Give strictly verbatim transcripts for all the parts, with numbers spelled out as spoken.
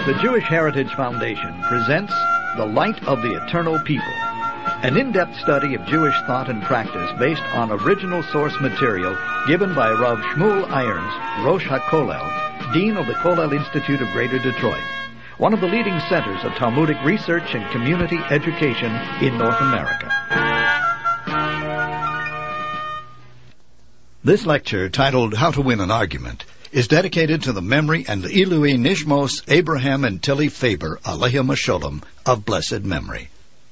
The Jewish Heritage Foundation presents The Light of the Eternal People, an in-depth study of Jewish thought and practice based on original source material given by Rav Shmuel Irons, Rosh HaKollel, Dean of the Kollel Institute of Greater Detroit, one of the leading centers of Talmudic research and community education in North America. This lecture, titled How to Win an Argument, is dedicated to the memory and the Ilui Nishmos Abraham and Tilly Faber, Aleichem Hasholom, of blessed memory.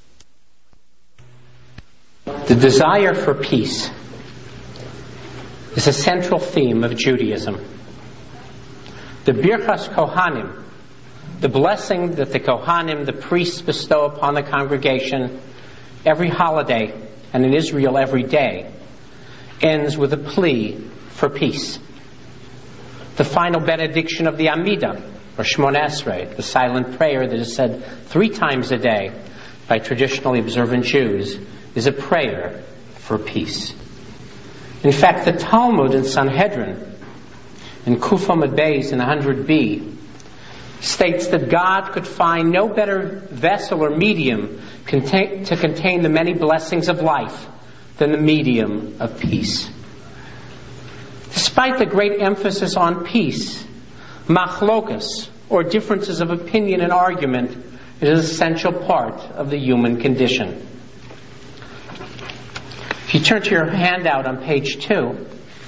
The desire for peace is a central theme of Judaism. The Birchas Kohanim, the blessing that the Kohanim, the priests, bestow upon the congregation every holiday and in Israel every day, ends with a plea for peace. The final benediction of the Amidah, or Shmona Esrei, the silent prayer that is said three times a day by traditionally observant Jews, is a prayer for peace. In fact, the Talmud in Sanhedrin, in Kuf Amud Beis in one hundred b, states that God could find no better vessel or medium contain, to contain the many blessings of life than the medium of peace. Despite the great emphasis on peace, machlokas, or differences of opinion and argument, is an essential part of the human condition. If you turn to your handout on page two,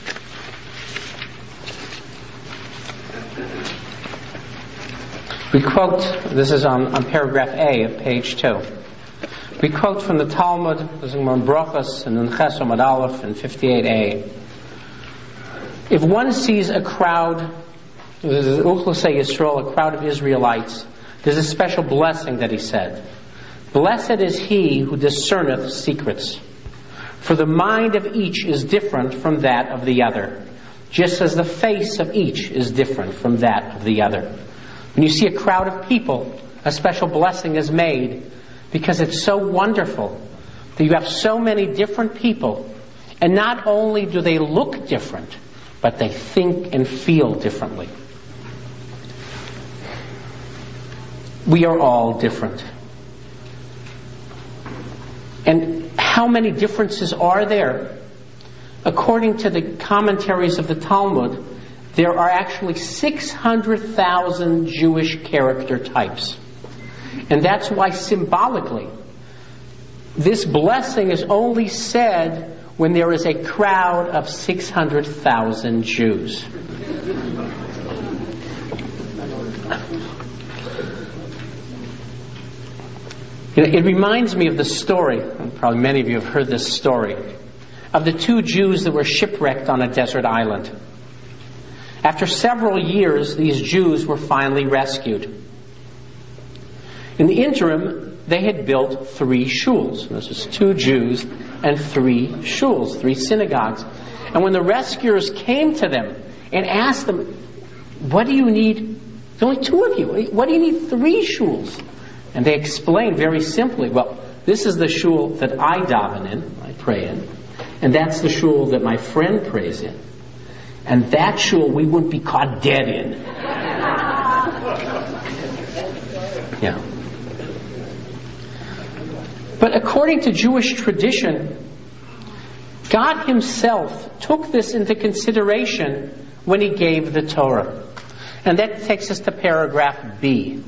we quote, this is on, on paragraph A of page two. We quote from the Talmud, this is in Brachos and in Ches Amud Aleph in fifty-eight a. If one sees a crowd, Uchlasei Yisrael, a crowd of Israelites, there's a special blessing that he said. Blessed is he who discerneth secrets, for the mind of each is different from that of the other, just as the face of each is different from that of the other. When you see a crowd of people, a special blessing is made because it's so wonderful that you have so many different people, and not only do they look different, but they think and feel differently. We are all different. And how many differences are there? According to the commentaries of the Talmud, there are actually six hundred thousand Jewish character types. And that's why symbolically, this blessing is only said when there is a crowd of six hundred thousand Jews. It reminds me of the story, and probably many of you have heard this story, of the two Jews that were shipwrecked on a desert island. After several years, these Jews were finally rescued. In the interim, they had built three shuls. This was two Jews and three shuls, three synagogues. And when the rescuers came to them and asked them, what do you need? There's only two of you. What do you need three shuls? And they explained very simply, well, this is the shul that I daven in, I pray in, and that's the shul that my friend prays in. And that shul we wouldn't be caught dead in. Yeah. But according to Jewish tradition, God Himself took this into consideration when He gave the Torah. And that takes us to paragraph B.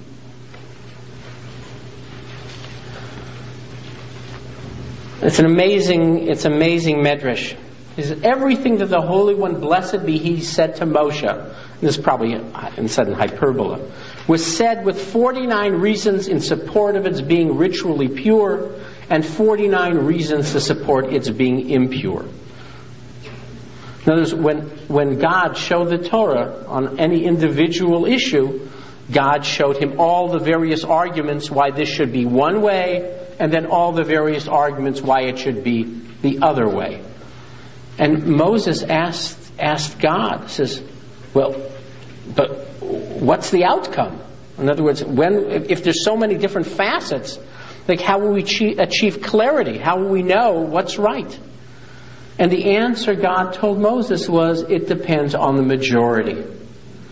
It's an amazing, it's amazing medrash. He says, everything that the Holy One, blessed be He, said to Moshe, and this is probably said in hyperbola, was said with forty-nine reasons in support of its being ritually pure and forty-nine reasons to support its being impure. In other words, when, when God showed the Torah on any individual issue, God showed him all the various arguments why this should be one way, and then all the various arguments why it should be the other way. And Moses asked asked God, says, well, but what's the outcome? In other words, when if there's so many different facets, like how will we achieve, achieve clarity? How will we know what's right? And the answer God told Moses was, it depends on the majority.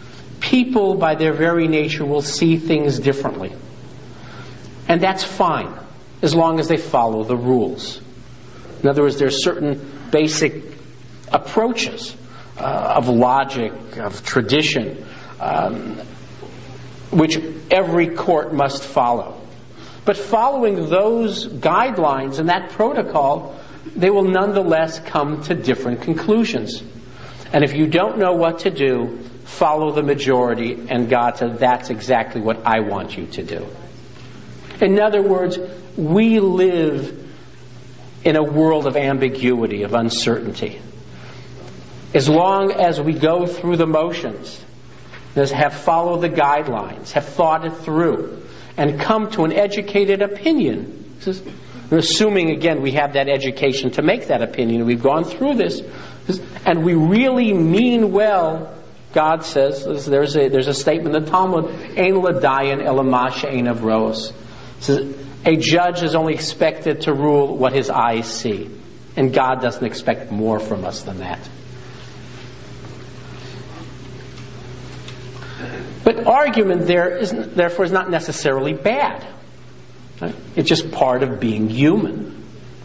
people, by their very nature, will see things differently. And that's fine, as long as they follow the rules. In other words, there are certain basic approaches uh, of logic, of tradition, um, which every court must follow. But following those guidelines and that protocol, they will nonetheless come to different conclusions. And if you don't know what to do, follow the majority, and God said, that's exactly what I want you to do. In other words, we live in a world of ambiguity, of uncertainty. As long as we go through the motions, have followed the guidelines, have thought it through, and come to an educated opinion, assuming, again, we have that education to make that opinion, we've gone through this, and we really mean well, God says, there's a, there's a statement in the Talmud, Ein l'dayan ela ma she'ein avros. A judge is only expected to rule what his eyes see. And God doesn't expect more from us than that. But argument there is, therefore, is not necessarily bad. Right? It's just part of being human.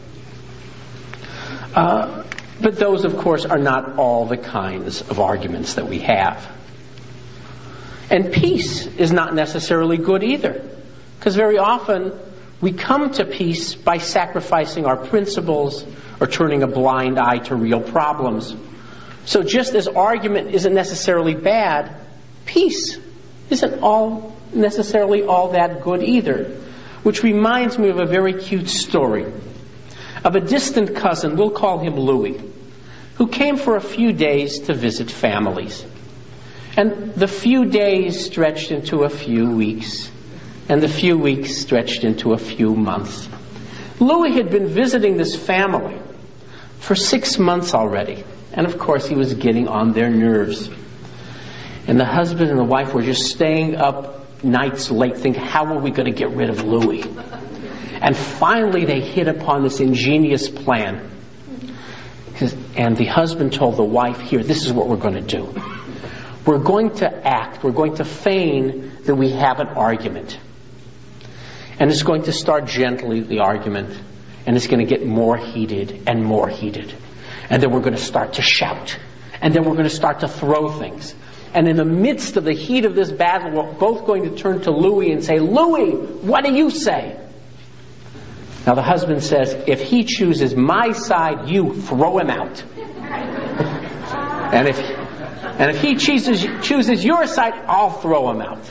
Uh, but those, of course, are not all the kinds of arguments that we have. And peace is not necessarily good either. Because very often we come to peace by sacrificing our principles or turning a blind eye to real problems. So just as argument isn't necessarily bad, peace isn't all necessarily all that good either. Which reminds me of a very cute story of a distant cousin, we'll call him Louis, who came for a few days to visit families. And the few days stretched into a few weeks, and the few weeks stretched into a few months. Louis had been visiting this family for six months already, and of course he was getting on their nerves. And the husband and the wife were just staying up nights late thinking, how are we going to get rid of Louis? And finally they hit upon this ingenious plan. And the husband told the wife, here, this is what we're going to do. We're going to act, we're going to feign that we have an argument. And it's going to start gently, the argument, and it's going to get more heated and more heated. And then we're going to start to shout. And then we're going to start to throw things. And in the midst of the heat of this battle, we're both going to turn to Louis and say, Louis, what do you say? Now the husband says, if he chooses my side, you throw him out. and if and if he chooses chooses your side, I'll throw him out.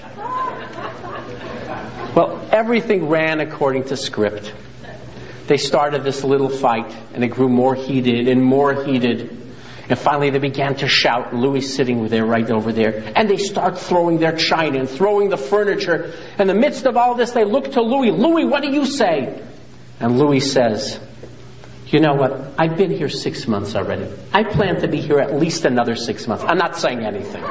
Well, everything ran according to script. They started this little fight, and it grew more heated and more heated. And finally they began to shout, Louis sitting there right over there. And they start throwing their china and throwing the furniture. In the midst of all this, they look to Louis. Louis, what do you say? And Louis says, you know what? I've been here six months already. I plan to be here at least another six months. I'm not saying anything.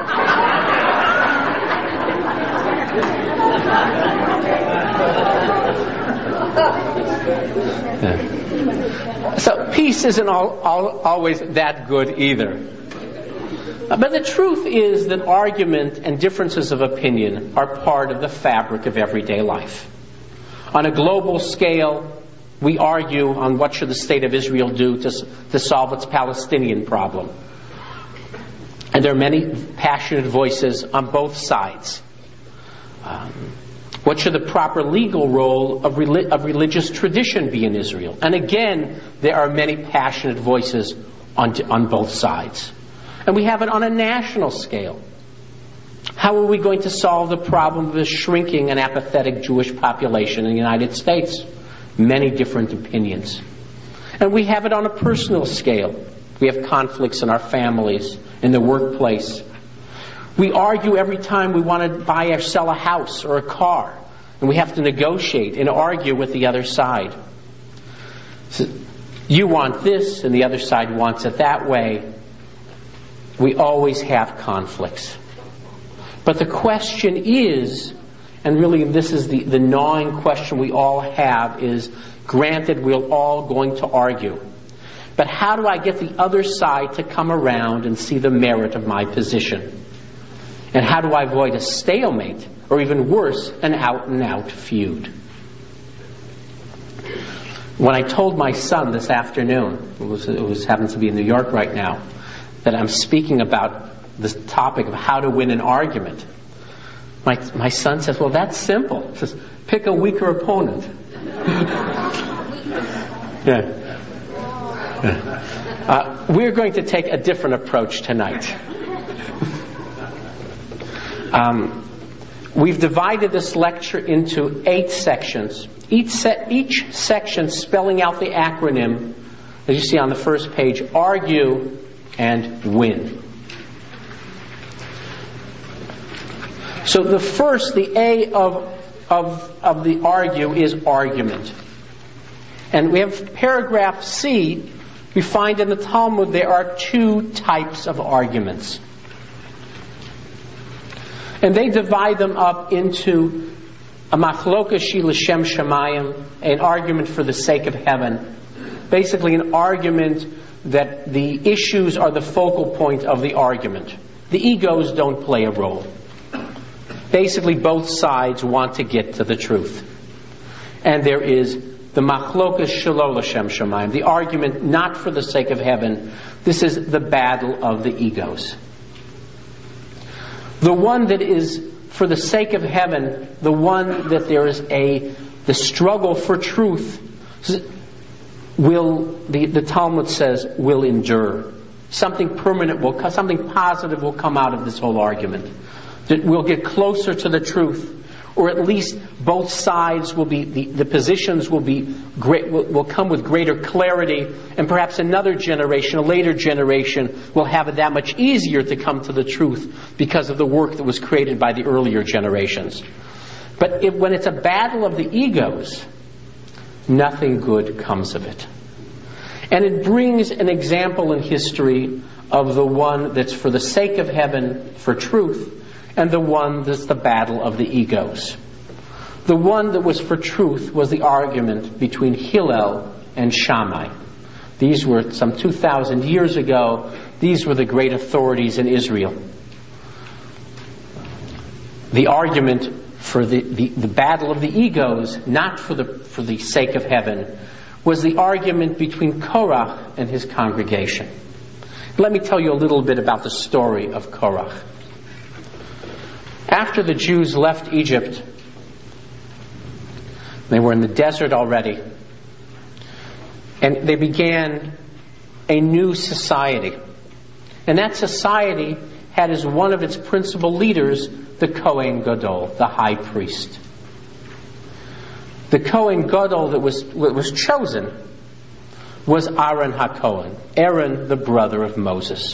Yeah. So peace isn't all, all, always that good either. But the truth is that argument and differences of opinion are part of the fabric of everyday life. On a global scale, we argue on what should the state of Israel do to, to solve its Palestinian problem. And there are many passionate voices on both sides. Um, what should the proper legal role of, relig- of religious tradition be in Israel? And again, there are many passionate voices on, t- on both sides. And we have it on a national scale. How are we going to solve the problem of the shrinking and apathetic Jewish population in the United States? Many different opinions. And we have it on a personal scale. We have conflicts in our families, in the workplace. We argue every time we want to buy or sell a house or a car. And we have to negotiate and argue with the other side. So you want this and the other side wants it that way. We always have conflicts. But the question is, and really this is the, the gnawing question we all have, is, granted we're all going to argue, but how do I get the other side to come around and see the merit of my position? And how do I avoid a stalemate, or even worse, an out-and-out feud? When I told my son this afternoon, it was, it was happens to be in New York right now, that I'm speaking about this topic of how to win an argument, my my son says, well, that's simple. He says, pick a weaker opponent. yeah. yeah. Uh, we're going to take a different approach tonight. Um, we've divided this lecture into eight sections. Each, se- each section spelling out the acronym, as you see on the first page, argue and win. So the first, the A of, of, of the argue is argument. And we have paragraph C. We find in the Talmud there are two types of arguments. And they divide them up into a machlokas shi l'shem shamayim, an argument for the sake of heaven. Basically an argument that the issues are the focal point of the argument. The egos don't play a role. Basically both sides want to get to the truth. And there is the machlokas shelo l'shem shamayim, the argument not for the sake of heaven. This is the battle of the egos. The one that is for the sake of heaven, the one that there is a the struggle for truth, will the, the Talmud says will endure. Something permanent will come, something positive will come out of this whole argument. That we'll get closer to the truth, or at least both sides will be the, the positions will be great, will, will come with greater clarity, and perhaps another generation, a later generation, will have it that much easier to come to the truth because of the work that was created by the earlier generations. But if, when it's a battle of the egos, nothing good comes of it. And it brings an example in history of the one that's for the sake of heaven, for truth, and the one that's the battle of the egos. The one that was for truth was the argument between Hillel and Shammai. These were some two thousand years ago. These were the great authorities in Israel. The argument for the, the, the battle of the egos, not for the, for the sake of heaven, was the argument between Korach and his congregation. Let me tell you a little bit about the story of Korach. After the Jews left Egypt, they were in the desert already, and they began a new society. And that society had as one of its principal leaders the Kohen Gadol, the high priest. The Kohen Gadol that was, was chosen was Aaron HaKohen, Aaron the brother of Moses.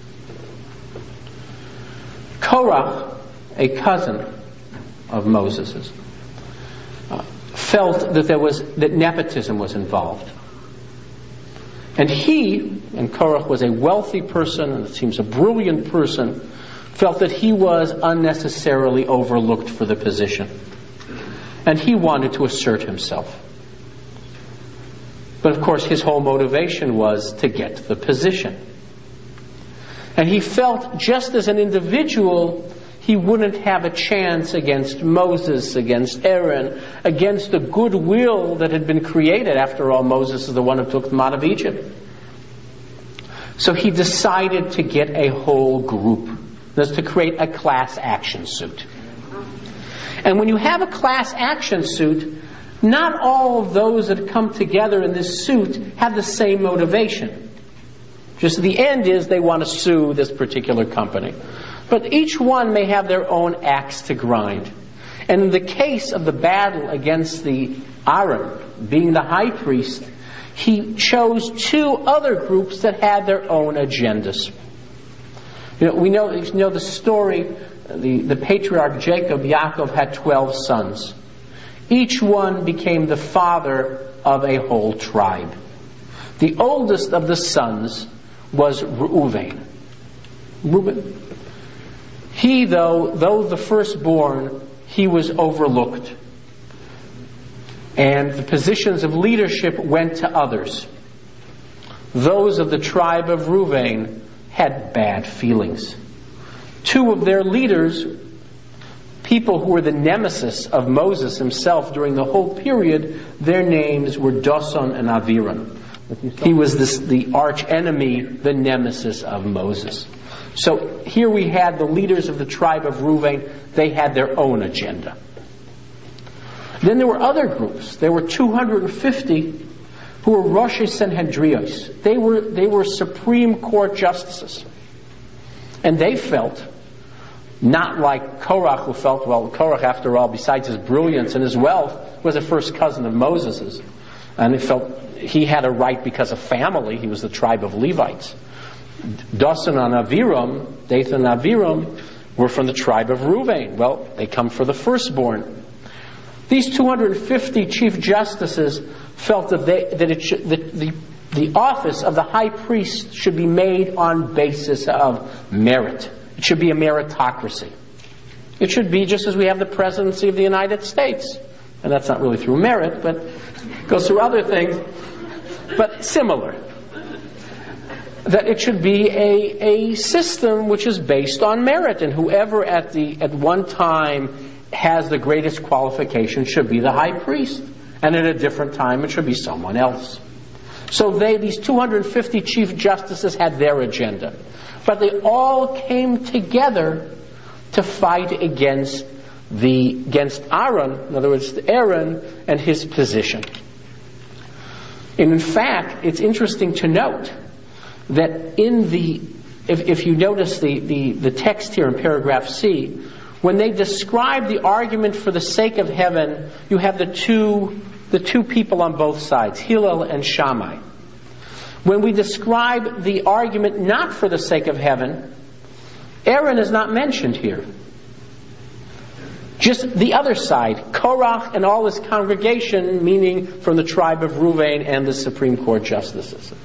Korach, a cousin of Moses's, uh, felt that there was that nepotism was involved, and he, and Korach was a wealthy person, and it seems a brilliant person, felt that he was unnecessarily overlooked for the position, and he wanted to assert himself. But of course, his whole motivation was to get the position, and he felt just as an individual he wouldn't have a chance against Moses, against Aaron, against the goodwill that had been created. After all, Moses is the one who took them out of Egypt. So he decided to get a whole group. That's to create a class action suit. And when you have a class action suit, not all of those that come together in this suit have the same motivation. Just the end is they want to sue this particular company. But each one may have their own axe to grind. And in the case of the battle against the Aaron, being the high priest, he chose two other groups that had their own agendas. You know, we know, you know the story, the, the patriarch Jacob, Yaakov had twelve sons. Each one became the father of a whole tribe. The oldest of the sons was Reuven. Reuben. He, though, though the firstborn, he was overlooked. And the positions of leadership went to others. Those of the tribe of Reuven had bad feelings. Two of their leaders, people who were the nemesis of Moses himself during the whole period, their names were Doson and Aviram. He was this, the arch enemy, the nemesis of Moses. So here we had the leaders of the tribe of Reuven. They had their own agenda. Then there were other groups. There were two hundred fifty who were Rosh Sanhedrios. They were, they were Supreme Court justices. And they felt, not like Korach, who felt, well, Korach, after all, besides his brilliance and his wealth, was a first cousin of Moses's. And he felt he had a right because of family. He was the tribe of Levites. Doson and Aviram, Dathan and Aviram, were from the tribe of Reuven. Well, they come for the firstborn. These two hundred fifty chief justices felt that, they, that, it should, that the, the office of the high priest should be made on basis of merit. It should be a meritocracy. It should be just as we have the presidency of the United States. And that's not really through merit, but it goes through other things. But similar. That it should be a, a system which is based on merit, and whoever at the at one time has the greatest qualification should be the high priest, and at a different time it should be someone else. So they, these two hundred fifty chief justices, had their agenda, but they all came together to fight against the against Aaron, in other words, Aaron and his position. And in fact, it's interesting to note that in the, if, if you notice the, the, the text here in paragraph C, when they describe the argument for the sake of heaven, you have the two, the two people on both sides, Hillel and Shammai. When we describe the argument not for the sake of heaven, Aaron is not mentioned here. Just the other side, Korach and all his congregation, meaning from the tribe of Reuven and the Supreme Court justices.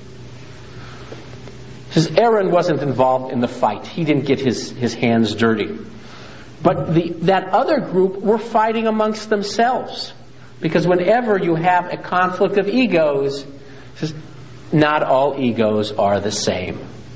Because Aaron wasn't involved in the fight. He didn't get his, his hands dirty. But the, that other group were fighting amongst themselves. Because whenever you have a conflict of egos, not all egos are the same.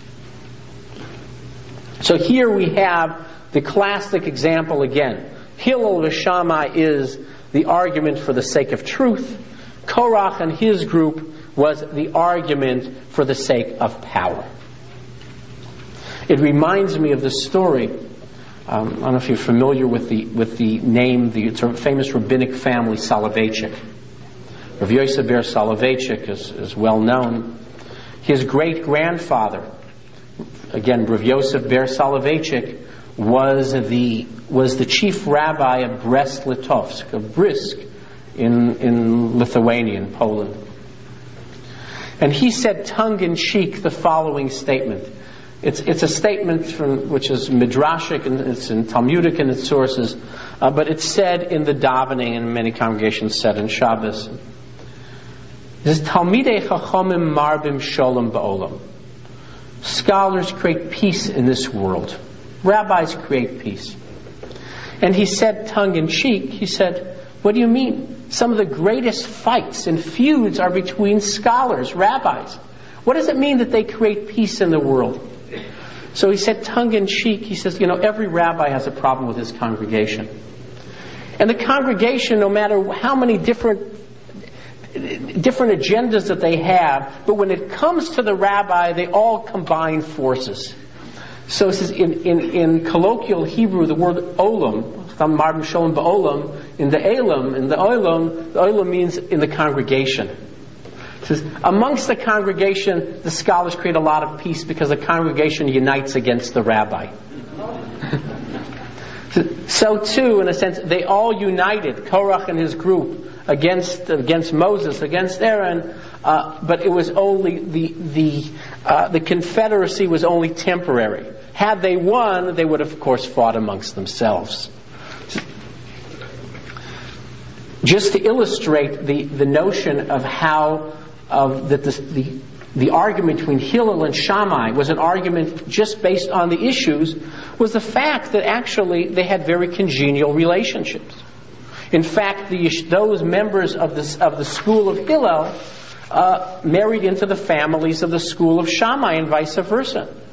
So here we have the classic example again. Hillel with Shammai is the argument for the sake of truth. Korach and his group was the argument for the sake of power. It reminds me of the story. Um, I don't know if you're familiar with the with the name, the famous rabbinic family Soloveitchik. Rav Yosef Ber Soloveitchik is, is well known. His great grandfather, again Rav Yosef Ber Soloveitchik, was the was the chief rabbi of Brest-Litovsk, of Brisk, in in Lithuania, in Poland. And he said tongue-in-cheek the following statement. It's it's a statement from which is midrashic and it's in Talmudic in its sources, uh, but it's said in the davening, and many congregations said in Shabbos. It says, Talmidei Chachamim marbim sholem ba'olam. Scholars create peace in this world. Rabbis create peace. And he said tongue-in-cheek, he said, what do you mean? Some of the greatest fights and feuds are between scholars, rabbis. What does it mean that they create peace in the world? So he said tongue-in-cheek, he says, you know, every rabbi has a problem with his congregation. And the congregation, no matter how many different different agendas that they have, but when it comes to the rabbi, they all combine forces. So it says in, in, in colloquial Hebrew, the word olam, in the elam, in the olam, the olam means in the congregation. It says, amongst the congregation, the scholars create a lot of peace because the congregation unites against the rabbi. So too, in a sense, they all united, Korach and his group, against against Moses, against Aaron, uh, but it was only the the uh, the confederacy was only temporary. Had they won, they would have, of course, fought amongst themselves. Just to illustrate the, the notion of how of that the, the the argument between Hillel and Shammai was an argument just based on the issues, was the fact that actually they had very congenial relationships. In fact, the, those members of the, of the school of Hillel uh, married into the families of the school of Shammai and vice versa.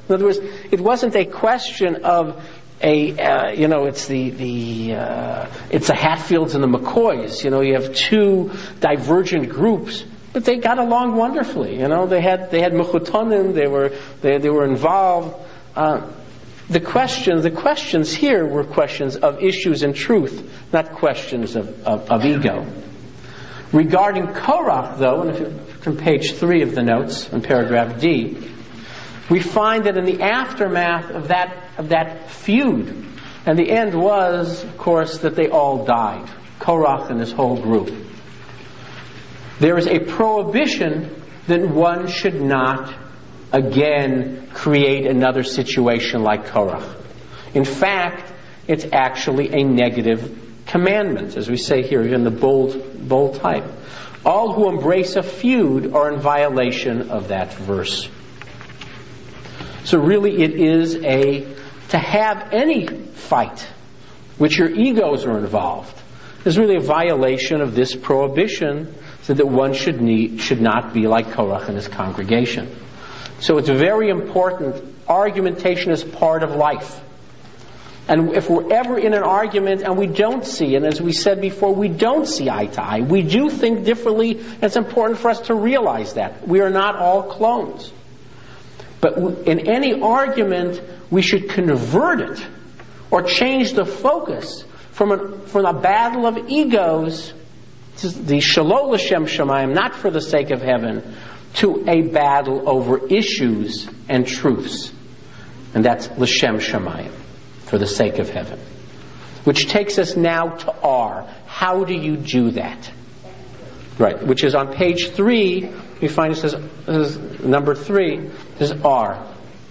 In other words, it wasn't a question of a, uh, you know, it's the, the uh, it's the Hatfields and the McCoys. You know, you have two divergent groups, but they got along wonderfully. You know, they had they had mechutonim, they were they they were involved. Uh, the questions the questions here were questions of issues and truth, not questions of, of, of ego. Regarding Korach, though, and if you from page three of the notes in paragraph D, we find that in the aftermath of that of that feud, and the end was, of course, that they all died, Korach and his whole group. There is a prohibition that one should not again create another situation like Korach. In fact, it's actually a negative commandment, as we say here in the bold, bold type. All who embrace a feud are in violation of that verse. So really it is a, to have any fight which your egos are involved, is really a violation of this prohibition, so that one should need, should not be like Korach and his congregation. So it's very important. Argumentation is part of life. And if we're ever in an argument and we don't see, and as we said before, we don't see eye to eye, we do think differently, it's important for us to realize that. We are not all clones. But in any argument, we should convert it or change the focus from a, from a battle of egos, the Shalom L'Shem Shamayim, not for the sake of heaven, to a battle over issues and truths. And that's L'Shem Shamayim, for the sake of heaven. Which takes us now to R. How do you do that? Right, which is on page three, we find it says, says number three, is R.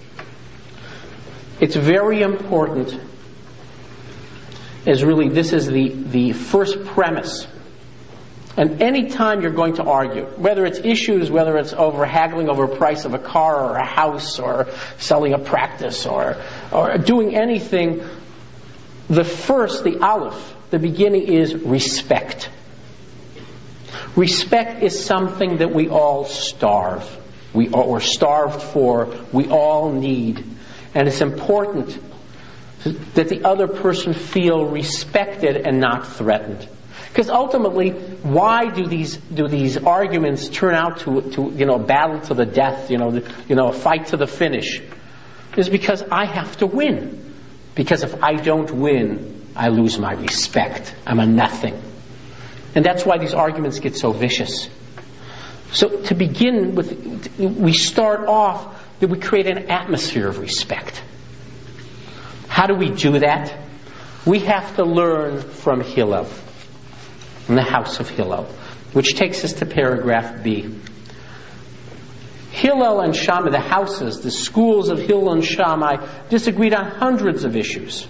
It's very important, as really this is the, the first premise. And any time you're going to argue, whether it's issues, whether it's over haggling over a price of a car or a house or selling a practice or, or doing anything, the first, the aleph, the beginning is respect. Respect is something that we all starve. We are, we're starved for. We all need. And it's important that the other person feel respected and not threatened. Because ultimately, why do these do these arguments turn out to to you know a battle to the death, you know the, you know a fight to the finish? Is because I have to win. Because if I don't win, I lose my respect. I'm a nothing. And that's why these arguments get so vicious. So to begin with, we start off that we create an atmosphere of respect. How do we do that? We have to learn from Hillel, from the house of Hillel, which takes us to paragraph B. Hillel and Shammai, the houses, the schools of Hillel and Shammai, disagreed on hundreds of issues.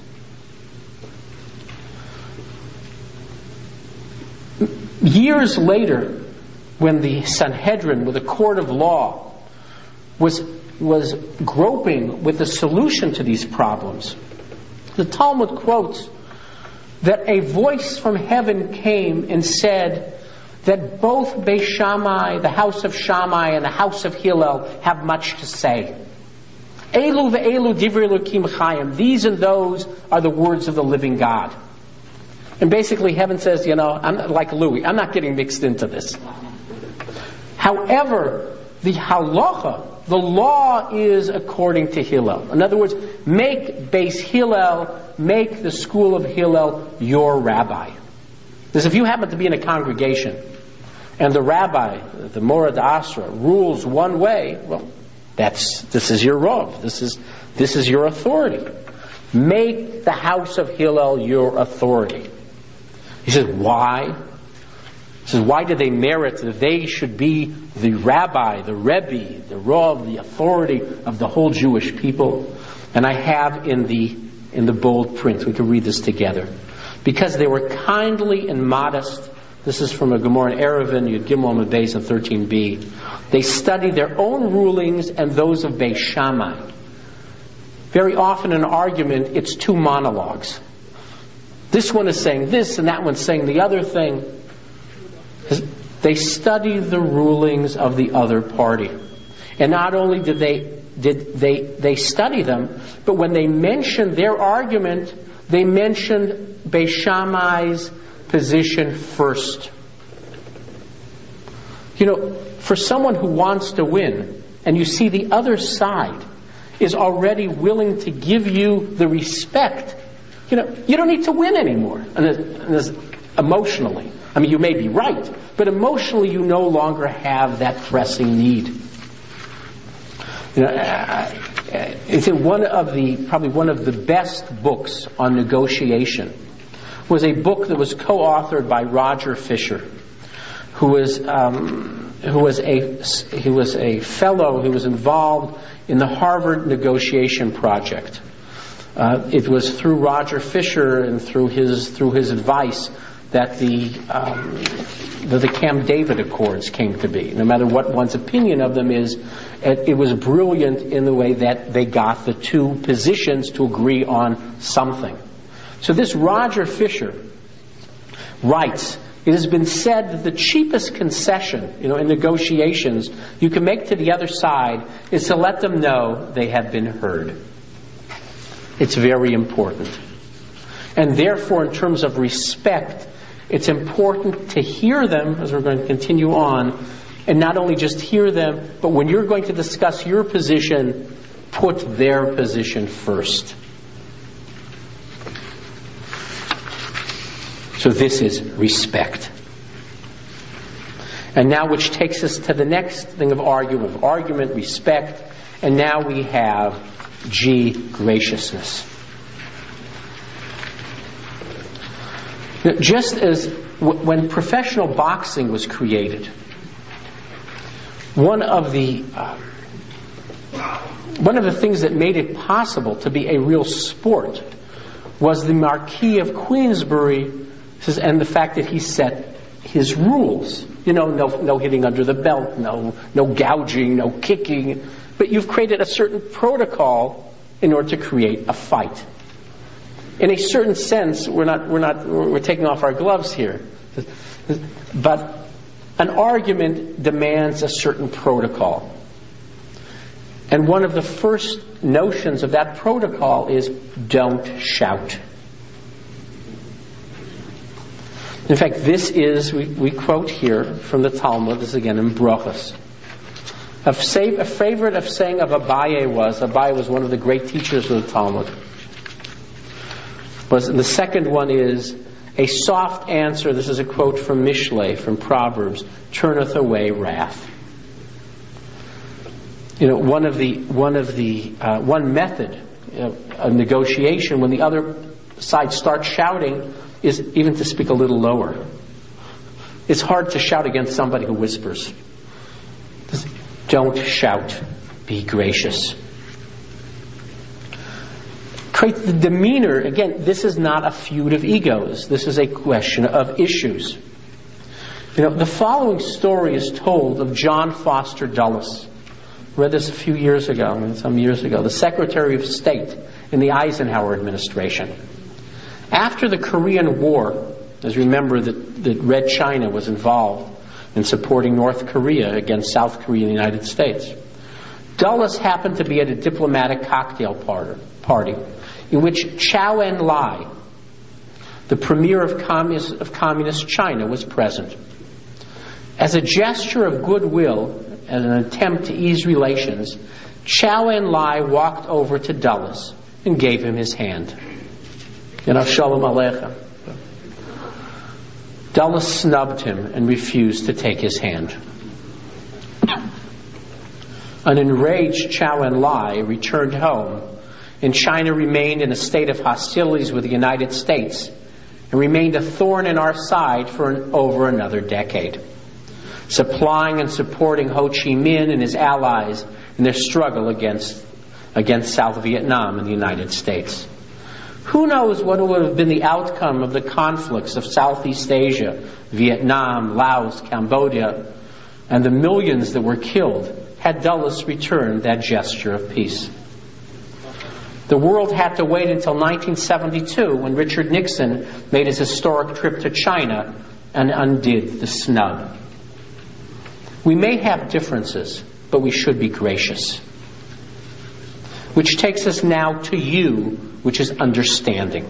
Years later, when the Sanhedrin, with a court of law, was, was groping with a solution to these problems, the Talmud quotes that a voice from heaven came and said that both Beis Shammai, the house of Shammai, and the house of Hillel have much to say. Elu ve'elu divrei Elokim chayim. These and those are the words of the living God. And basically heaven says, you know, I'm not like Louis, I'm not getting mixed into this. However, the halacha, the law is according to Hillel. In other words, make Beis Hillel, make the school of Hillel your rabbi. Because if you happen to be in a congregation and the rabbi, the Morad Asra, rules one way, well, that's this is your rov. This is this is your authority. Make the house of Hillel your authority. He says, why? He says, why do they merit that they should be the rabbi, the rebbe, the rov, the authority of the whole Jewish people? And I have in the in the bold print, we can read this together. Because they were kindly and modest. This is from a Gemara in Eruvin, Yud Gimel Beis and thirteen b. They studied their own rulings and those of Beis Shammai. Very often in an argument, it's two monologues. This one is saying this and that one's saying the other thing. They studied the rulings of the other party. And not only did they did they they study them, but when they mentioned their argument, they mentioned Beis Shammai's position first. You know, for someone who wants to win, and you see the other side is already willing to give you the respect, you know, you don't need to win anymore. And there's, and there's emotionally, I mean, you may be right, but emotionally you no longer have that pressing need. You know, it's in one of the probably one of the best books on negotiation was a book that was co-authored by Roger Fisher, who was um, who was a he was a fellow who was involved in the Harvard negotiation project. Uh, it was through Roger Fisher and through his through his advice that the um, that the Camp David Accords came to be. No matter what one's opinion of them is, it, it was brilliant in the way that they got the two positions to agree on something. So this Roger Fisher writes, it has been said that the cheapest concession, you know, in negotiations you can make to the other side is to let them know they have been heard. It's very important. And therefore, in terms of respect, it's important to hear them, as we're going to continue on, and not only just hear them, but when you're going to discuss your position, put their position first. So this is respect. And now, which takes us to the next thing of argument, of argument, respect, and now we have G, graciousness. Now, just as w- when professional boxing was created, one of the uh, one of the things that made it possible to be a real sport was the Marquis of Queensberry, and the fact that he set his rules. You know, no, no hitting under the belt, no, no gouging, no kicking. But you've created a certain protocol in order to create a fight. In a certain sense, we're not, we're not, we're taking off our gloves here. But an argument demands a certain protocol. And one of the first notions of that protocol is don't shout. In fact, this is, we, we quote here from the Talmud, this is again in Brochus. A, say, a favorite of saying of Abaye was, Abaye was one of the great teachers of the Talmud. Was, and the second one is, a soft answer, this is a quote from Mishlei, from Proverbs, turneth away wrath. You know, one of the, one of the, uh, one method of, of negotiation when the other side starts shouting is even to speak a little lower. It's hard to shout against somebody who whispers. Don't shout. Be gracious. Create the demeanor. Again, this is not a feud of egos. This is a question of issues. You know, the following story is told of John Foster Dulles. I read this a few years ago, I mean, some years ago. The Secretary of State in the Eisenhower administration. After the Korean War, as you remember that, that Red China was involved in supporting North Korea against South Korea and the United States, Dulles happened to be at a diplomatic cocktail party in which Chow En-lai, the premier of communist, of communist China, was present. As a gesture of goodwill and an attempt to ease relations, Chow En-lai walked over to Dulles and gave him his hand. You know, Shalom Aleichem. Dulles snubbed him and refused to take his hand. An enraged Chow En-lai returned home, and China remained in a state of hostilities with the United States and remained a thorn in our side for an, over another decade, supplying and supporting Ho Chi Minh and his allies in their struggle against, against South Vietnam and the United States. Who knows what would have been the outcome of the conflicts of Southeast Asia, Vietnam, Laos, Cambodia, and the millions that were killed had Dulles returned that gesture of peace. The world had to wait until nineteen seventy-two when Richard Nixon made his historic trip to China and undid the snub. We may have differences, but we should be gracious. which takes us now to you, which is understanding.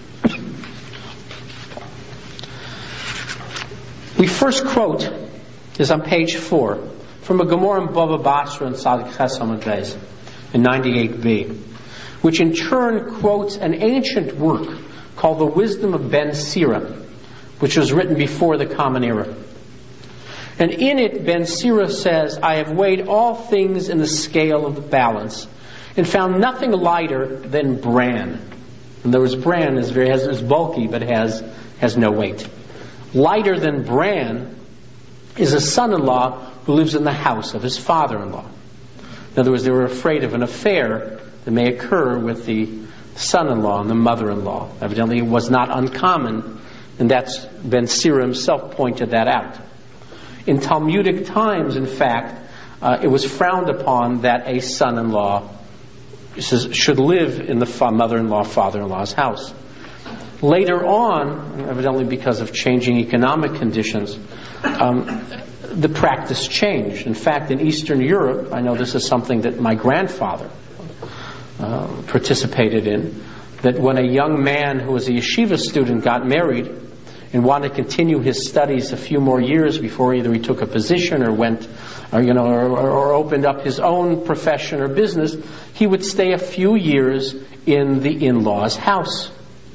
We first quote, is on page four, from a Gemara in Bava Basra in Sadik Ches Amud Beis, in ninety-eight b, which in turn quotes an ancient work called the Wisdom of Ben Sira, which was written before the Common Era. And in it, Ben Sira says, I have weighed all things in the scale of the balance and found nothing lighter than bran. In other words, bran is very has, is bulky but has has no weight. Lighter than bran is a son-in-law who lives in the house of his father-in-law. In other words, they were afraid of an affair that may occur with the son-in-law and the mother-in-law. Evidently, it was not uncommon, and that's Ben Sira himself pointed that out. In Talmudic times, in fact, uh, it was frowned upon that a son-in-law should live in the mother-in-law, father-in-law's house. Later on, evidently because of changing economic conditions, um, the practice changed. In fact, in Eastern Europe, I know this is something that my grandfather uh, participated in, that when a young man who was a yeshiva student got married and wanted to continue his studies a few more years before either he took a position or went, or you know, or, or opened up his own profession or business, he would stay a few years in the in-laws' house.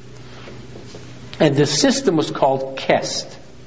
And the system was called kest.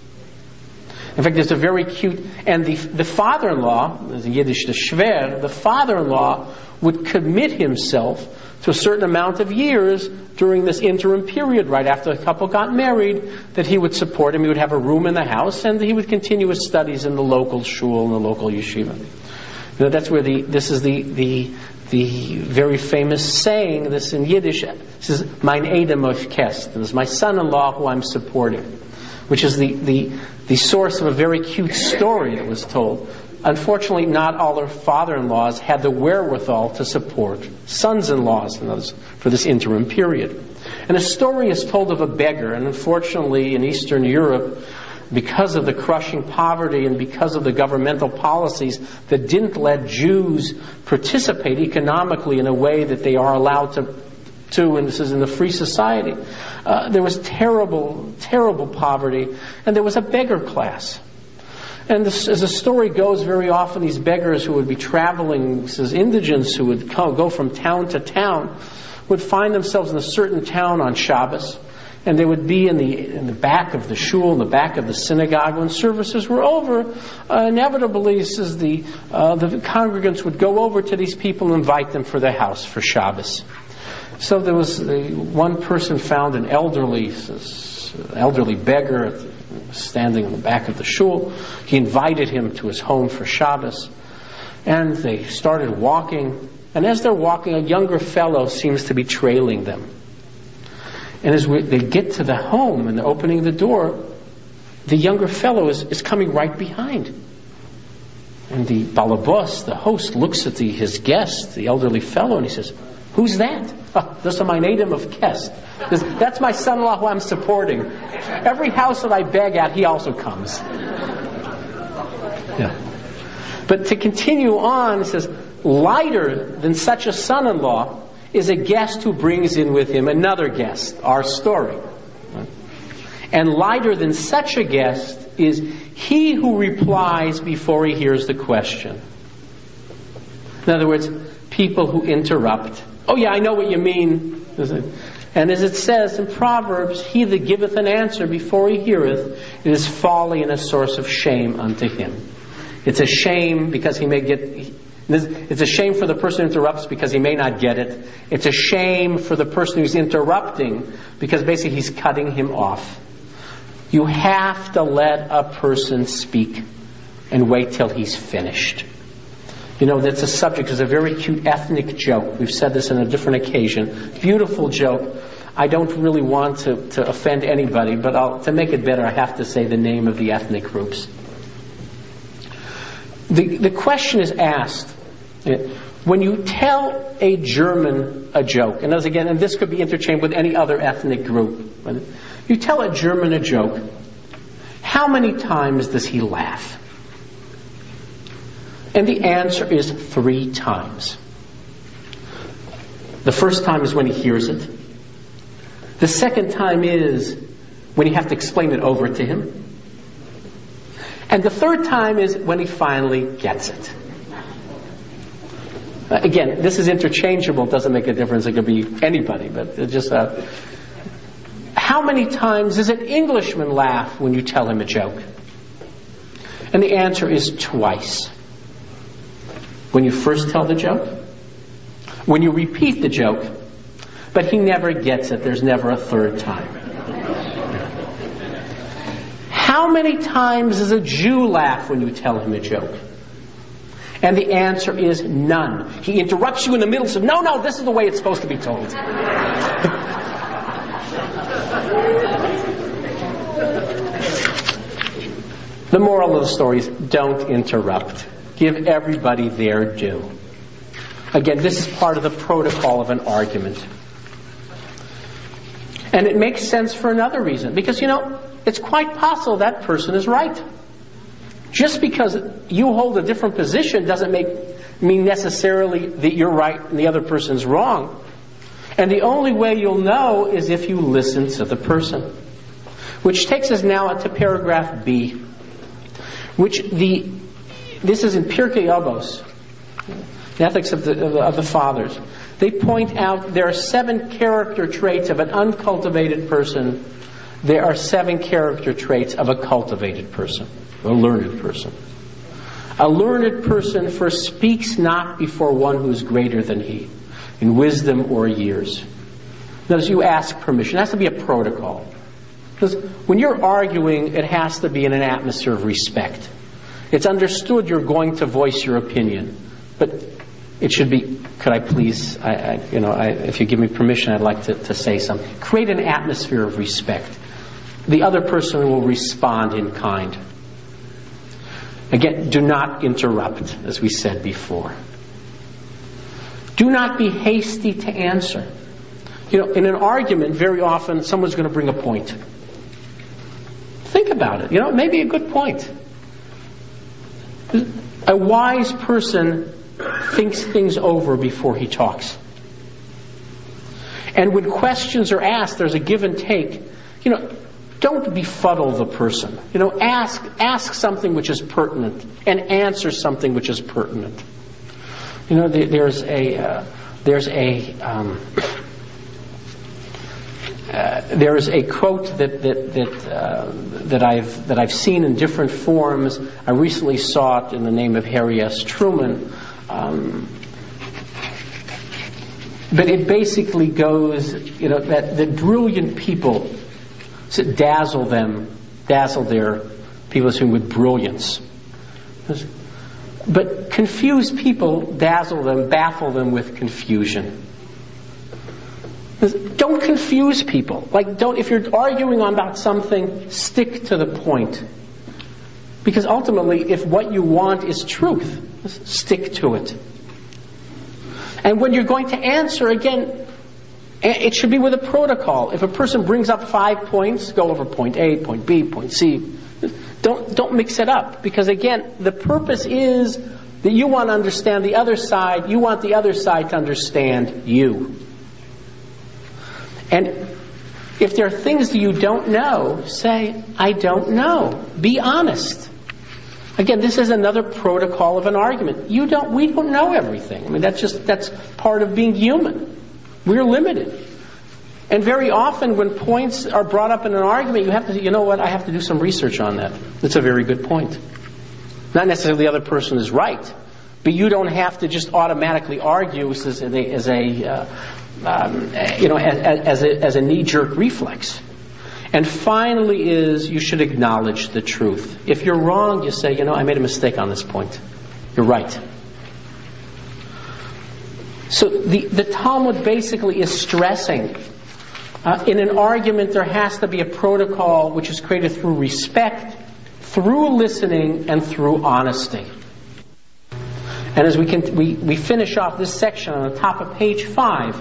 In fact, there's a very cute, and the the father-in-law, in Yiddish the shver, the father-in-law would commit himself to a certain amount of years during this interim period, right after the couple got married, that he would support him. He would have a room in the house, and he would continue his studies in the local shul, in the local yeshiva. You know, that's where the this is the the the very famous saying. This in Yiddish. This is mein Edom of Kest. This is my son-in-law who I'm supporting, which is the the the source of a very cute story that was told. Unfortunately, not all our father-in-laws had the wherewithal to support sons-in-laws in those, for this interim period. And a story is told of a beggar, and unfortunately in Eastern Europe, because of the crushing poverty and because of the governmental policies that didn't let Jews participate economically in a way that they are allowed to, to and this is in the free society, uh, there was terrible, terrible poverty, and there was a beggar class. And this, as the story goes, very often these beggars who would be traveling, this is indigents who would come, go from town to town, would find themselves in a certain town on Shabbos, and they would be in the in the back of the shul, in the back of the synagogue. When services were over, uh, inevitably, says the uh, the congregants would go over to these people and invite them for their house for Shabbos. So there was the, one person found an elderly elderly beggar standing in the back of the shul. He invited him to his home for Shabbos, and they started walking. And as they're walking, a younger fellow seems to be trailing them. And as we, they get to the home and they're opening the door, the younger fellow is, is coming right behind. And the balabos, the host, looks at the, his guest, the elderly fellow, and he says, "Who's that?" Oh, "This is my native of Kest. This, that's my son-in-law who I'm supporting. Every house that I beg at, he also comes." Yeah. But to continue on, it says, lighter than such a son-in-law is a guest who brings in with him another guest, our story. And lighter than such a guest is he who replies before he hears the question. In other words, people who interrupt. "Oh yeah, I know what you mean." And as it says in Proverbs, "He that giveth an answer before he heareth, it is folly and a source of shame unto him." It's a shame because he may get... It's a shame for the person who interrupts because he may not get it. It's a shame for the person who's interrupting because basically he's cutting him off. You have to let a person speak and wait till he's finished. You know, that's a subject. It's a very cute ethnic joke. We've said this on a different occasion. Beautiful joke. I don't really want to, to offend anybody, but I'll, to make it better, I have to say the name of the ethnic groups. The, the question is asked, when you tell a German a joke, and as again, and this could be interchanged with any other ethnic group, you tell a German a joke, how many times does he laugh? And the answer is three times. The first time is when he hears it. The second time is when you have to explain it over to him. And the third time is when he finally gets it. Uh, again, this is interchangeable. It doesn't make a difference. It could be anybody. But it just... Uh, how many times does an Englishman laugh when you tell him a joke? And the answer is twice. When you first tell the joke, when you repeat the joke, but he never gets it. There's never a third time. How many times does a Jew laugh when you tell him a joke? And the answer is none. He interrupts you in the middle and says, no, no, this is the way it's supposed to be told. The moral of the story is don't interrupt. Give everybody their due. Again, this is part of the protocol of an argument. And it makes sense for another reason. Because, you know, it's quite possible that person is right. Just because you hold a different position doesn't make mean necessarily that you're right and the other person's wrong. And the only way you'll know is if you listen to the person. Which takes us now to paragraph B. Which the this is in Pirkei Avos, the ethics of the, of the of the fathers. They point out there are seven character traits of an uncultivated person. There are seven character traits of a cultivated person, a learned person. A learned person first speaks not before one who is greater than he, in wisdom or years. Notice you ask permission. It has to be a protocol. Because when you're arguing, it has to be in an atmosphere of respect. It's understood you're going to voice your opinion, but it should be, could I please, I, I, you know, I, if you give me permission, I'd like to, to say something. Create an atmosphere of respect. The other person will respond in kind. Again, do not interrupt, as we said before. Do not be hasty to answer. You know, in an argument, very often someone's going to bring a point. Think about it. You know, it may be a good point. A wise person thinks things over before he talks. And when questions are asked, there's a give and take. You know, don't befuddle the person. You know, ask ask something which is pertinent and answer something which is pertinent. You know, there, there's a uh, there's a um, uh, there is a quote that that that uh, that I've that I've seen in different forms. I recently saw it in the name of Harry S. Truman. Um, but it basically goes, you know, that the brilliant people dazzle them, dazzle their people with brilliance. But confused people dazzle them, baffle them with confusion. Don't confuse people. Like, don't, if you're arguing about something, stick to the point. Because ultimately, if what you want is truth, stick to it. And when you're going to answer, again, it should be with a protocol. If a person brings up five points, go over point A, point B, point C. Don't, don't mix it up. Because again, the purpose is that you want to understand the other side. You want the other side to understand you. And if there are things that you don't know, say, I don't know. Be honest. Again, this is another protocol of an argument. You don't, we don't know everything. I mean, that's just, that's part of being human. We're limited. And very often when points are brought up in an argument, you have to, you know what, I have to do some research on that. That's a very good point. Not necessarily the other person is right, but you don't have to just automatically argue as a, as a uh, um, you know, as, as a, as a knee-jerk reflex. And finally is, you should acknowledge the truth. If you're wrong, you say, you know, I made a mistake on this point. You're right. So the, the Talmud basically is stressing, uh, in an argument there has to be a protocol which is created through respect, through listening, and through honesty. And as we can, we, we finish off this section on the top of page five,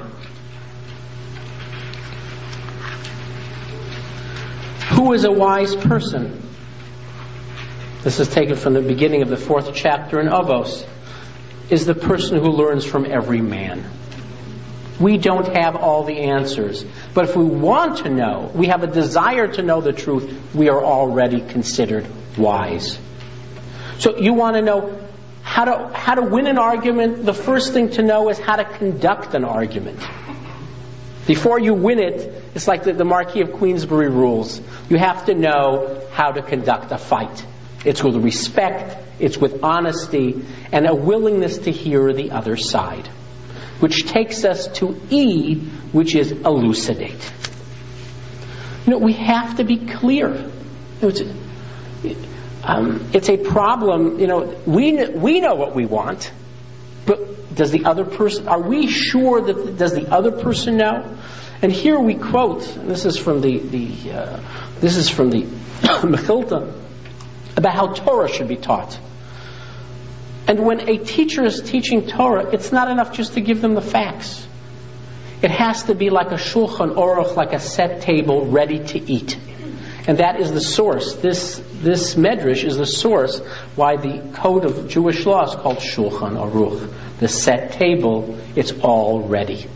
who is a wise person? This is taken from the beginning of the fourth chapter in Avos. Is the person who learns from every man. We don't have all the answers. But if we want to know, we have a desire to know the truth, we are already considered wise. So you want to know how to how to win an argument, the first thing to know is how to conduct an argument. Before you win it, it's like the, the Marquis of Queensberry rules. You have to know how to conduct a fight. It's with respect, it's with honesty, and a willingness to hear the other side. Which takes us to E, which is elucidate. You know, we have to be clear. It's, um, it's a problem. You know, we we know what we want, but does the other person? Are we sure that does the other person know? And here we quote. And this is from the the uh, this is from the Mechilta about how Torah should be taught. And when a teacher is teaching Torah, it's not enough just to give them the facts. It has to be like a Shulchan Aruch, like a set table ready to eat. And that is the source. This this Medrash is the source why the code of Jewish law is called Shulchan Aruch. The set table, it's all ready.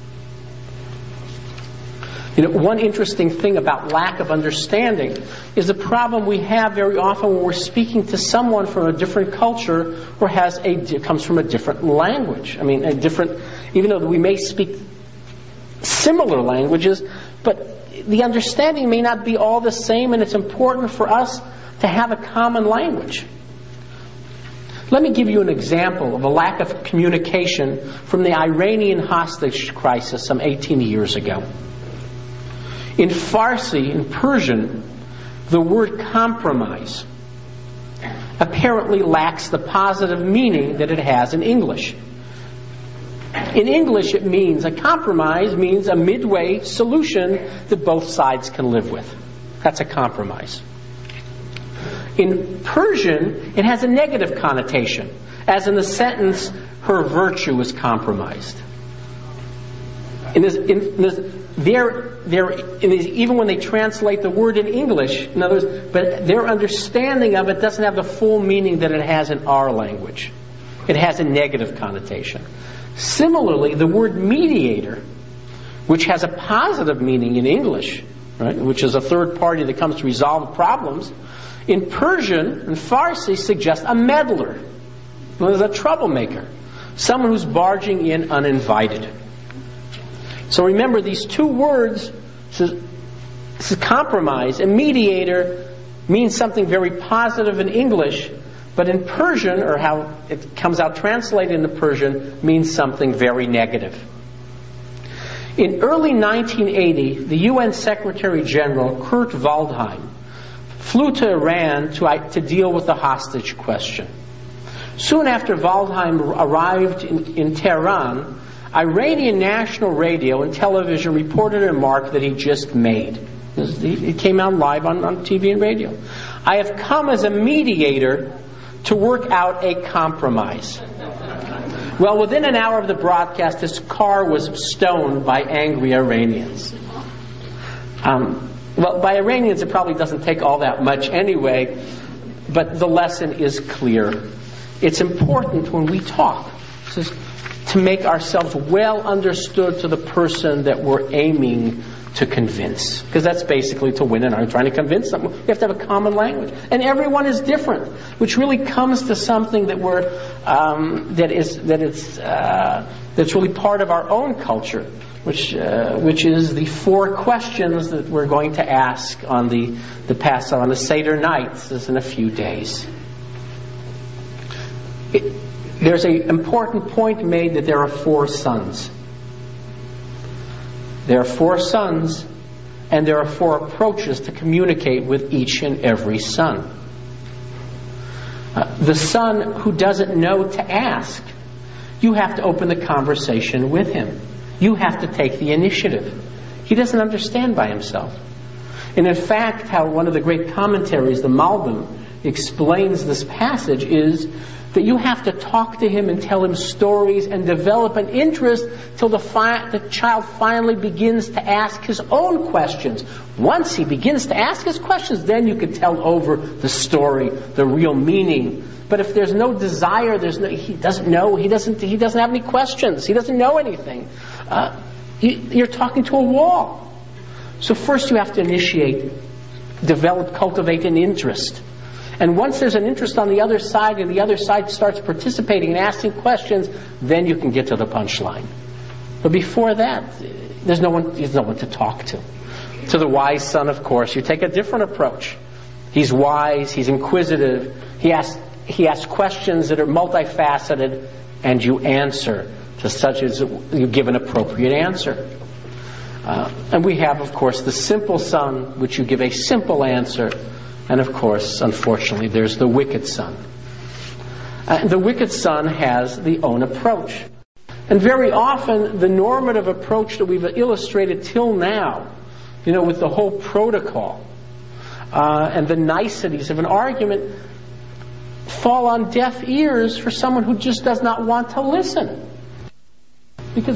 You know, one interesting thing about lack of understanding is the problem we have very often when we're speaking to someone from a different culture or has a comes from a different language. I mean, a different, even though we may speak similar languages, but the understanding may not be all the same, and it's important for us to have a common language. Let me give you an example of a lack of communication from the Iranian hostage crisis some eighteen years ago. In Farsi, in Persian, the word compromise apparently lacks the positive meaning that it has in English. In English, it means, a compromise means a midway solution that both sides can live with. That's a compromise. In Persian, it has a negative connotation, as in the sentence, her virtue is compromised. In this, in this, they're, they're, in this, even when they translate the word in English, in other words, but their understanding of it doesn't have the full meaning that it has in our language. It has a negative connotation. Similarly, the word mediator, which has a positive meaning in English, right, which is a third party that comes to resolve problems, in Persian and Farsi suggests a meddler, a troublemaker, someone who's barging in uninvited. So remember, these two words, this is, this is compromise, and mediator means something very positive in English, but in Persian, or how it comes out translated into Persian, means something very negative. In early nineteen eighty, the U N Secretary General Kurt Waldheim flew to Iran to, to deal with the hostage question. Soon after Waldheim arrived in, in Tehran, Iranian national radio and television reported a remark that he just made. It came out live on, on T V and radio. I have come as a mediator to work out a compromise. Well, within an hour of the broadcast, his car was stoned by angry Iranians. Um, well, by Iranians, it probably doesn't take all that much anyway, but the lesson is clear. It's important when we talk to make ourselves well understood to the person that we're aiming to convince. Because that's basically to win an argument, trying to convince someone. You have to have a common language. And everyone is different, which really comes to something that we're, um, that is, that it's, uh, that's really part of our own culture, which, uh, which is the four questions that we're going to ask on the, the Passover, on the Seder night. This is in a few days. It, there's an important point made that there are four sons. There are four sons, and there are four approaches to communicate with each and every son. Uh, the son who doesn't know to ask, you have to open the conversation with him. You have to take the initiative. He doesn't understand by himself. And in fact, how one of the great commentaries, the Malbim, explains this passage is that you have to talk to him and tell him stories and develop an interest till the, fi- the child finally begins to ask his own questions. Once he begins to ask his questions, then you can tell over the story, the real meaning. But if there's no desire, there's no, he doesn't know, he doesn't, he doesn't have any questions, he doesn't know anything, uh, you, you're talking to a wall. So first you have to initiate, develop, cultivate an interest. And once there's an interest on the other side and the other side starts participating and asking questions, then you can get to the punchline. But before that, there's no one, there's no one to talk to. To the wise son, of course, you take a different approach. He's wise, he's inquisitive, he asks, he asks questions that are multifaceted, and you answer to such as you give an appropriate answer. Uh, and we have, of course, the simple son, which you give a simple answer. And of course, unfortunately, there's the wicked son. Uh, the wicked son has the own approach. And very often, the normative approach that we've illustrated till now, you know, with the whole protocol uh, and the niceties of an argument, fall on deaf ears for someone who just does not want to listen. Because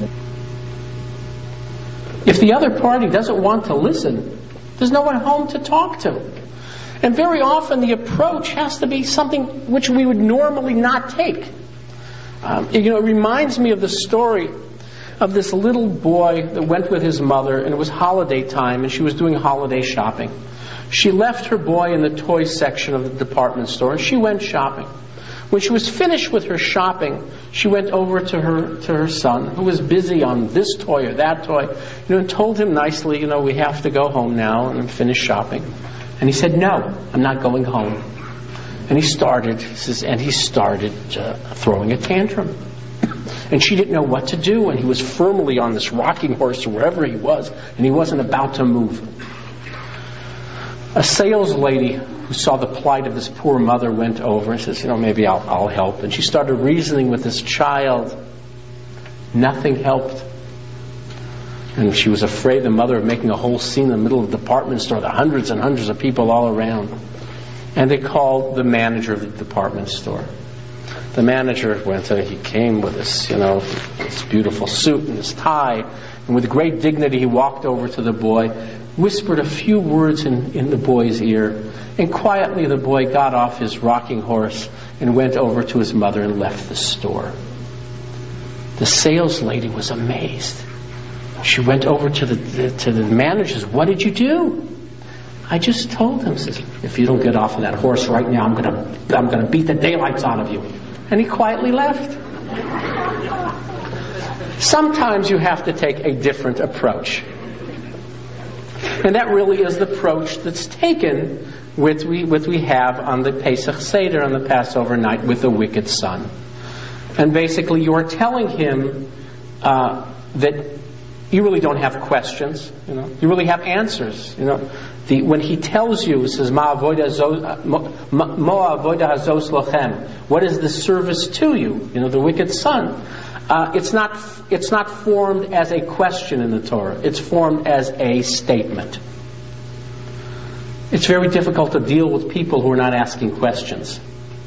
if the other party doesn't want to listen, there's no one home to talk to. And very often the approach has to be something which we would normally not take. Um, you know, it reminds me of the story of this little boy that went with his mother, and it was holiday time, and she was doing holiday shopping. She left her boy in the toy section of the department store, and she went shopping. When she was finished with her shopping, she went over to her to her son, who was busy on this toy or that toy, you know, and told him nicely, you know, we have to go home now and finish shopping. And he said, no, I'm not going home. And he started, and he started uh, throwing a tantrum. And she didn't know what to do, and he was firmly on this rocking horse or wherever he was, and he wasn't about to move. A sales lady who saw the plight of this poor mother went over and says, you know, maybe I'll, I'll help. And she started reasoning with this child. Nothing helped. And she was afraid, the mother, of making a whole scene in the middle of the department store, the hundreds and hundreds of people all around. And they called the manager of the department store. The manager went and he came with this, you know, this beautiful suit and his tie. And with great dignity, he walked over to the boy, whispered a few words in, in the boy's ear, and quietly the boy got off his rocking horse and went over to his mother and left the store. The sales lady was amazed. She went over to the, the to the manager. What did you do? I just told him, says, if you don't get off of that horse right now, I'm gonna I'm gonna beat the daylights out of you. And he quietly left. Sometimes you have to take a different approach. And that really is the approach that's taken with we with we have on the Pesach Seder, on the Passover night, with the wicked son. And basically you are telling him uh, that you really don't have questions, you know. You really have answers, you know. The, when he tells you, it says, "Ma avoda hazos lochem." What is the service to you? You know, the wicked son. Uh, it's not. It's not formed as a question in the Torah. It's formed as a statement. It's very difficult to deal with people who are not asking questions.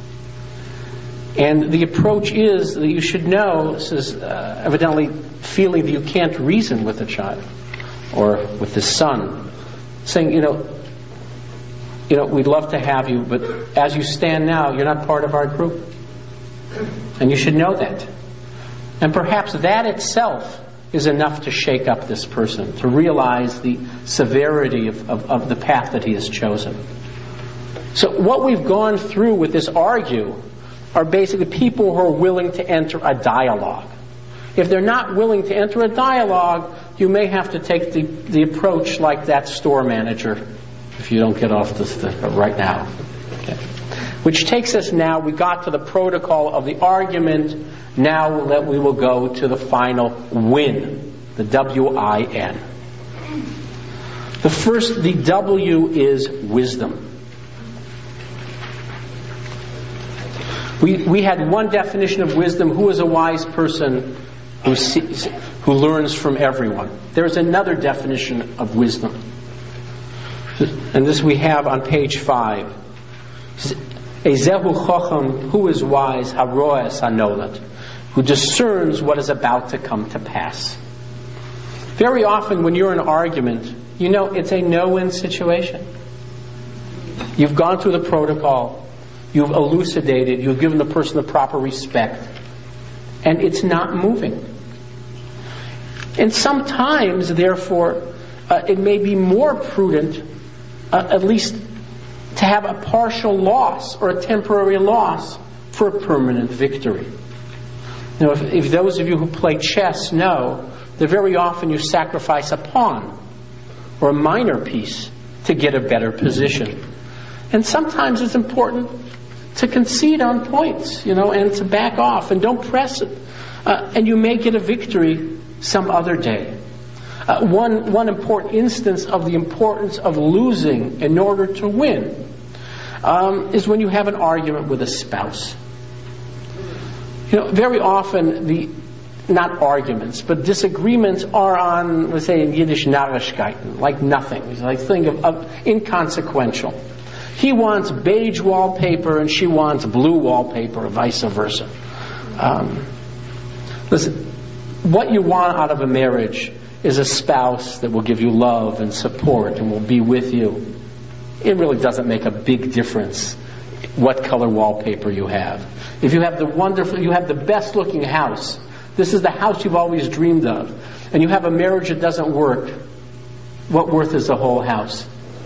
And the approach is that you should know, this is uh, evidently feeling that you can't reason with a child or with the son, saying, you know, you know, we'd love to have you, but as you stand now, you're not part of our group. And you should know that. And perhaps that itself is enough to shake up this person, to realize the severity of, of, of the path that he has chosen. So what we've gone through with this argue are basically people who are willing to enter a dialogue. If they're not willing to enter a dialogue, you may have to take the, the approach like that store manager, if you don't get off this right now. Okay. Which takes us now, we got to the protocol of the argument. Now that we will go to the final win, the W I N. The first, the W is wisdom. We we had one definition of wisdom. Who is a wise person who sees, who learns from everyone? There is another definition of wisdom. And this we have on page five. Ezehu Chacham, who is wise, haroes hanolat, who discerns what is about to come to pass. Very often when you're in an argument, you know it's a no-win situation. You've gone through the protocol, you've elucidated, you've given the person the proper respect, and it's not moving. And sometimes, therefore, uh, it may be more prudent, uh, at least, to have a partial loss or a temporary loss for a permanent victory. You know, if, if those of you who play chess know that very often you sacrifice a pawn or a minor piece to get a better position. And sometimes it's important to concede on points, you know, and to back off and don't press it. Uh, and you may get a victory some other day. Uh, one, one important instance of the importance of losing in order to win um, is when you have an argument with a spouse. You know, very often the, not arguments, but disagreements are on, let's say in Yiddish, Narishkeiten, like nothing. It's like thing of, of inconsequential. He wants beige wallpaper and she wants blue wallpaper, or vice versa. Um, listen, what you want out of a marriage is a spouse that will give you love and support and will be with you. It really doesn't make a big difference what color wallpaper you have. If you have the wonderful, you have the best looking house, this is the house you've always dreamed of, and you have a marriage that doesn't work, what worth is the whole house?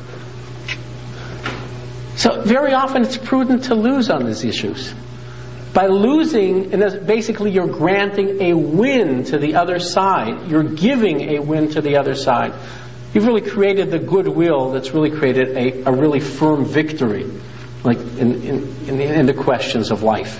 So very often it's prudent to lose on these issues. By losing, and basically you're granting a win to the other side. You're giving a win to the other side. You've really created the goodwill that's really created a, a really firm victory, like in, in, in, the, in the questions of life.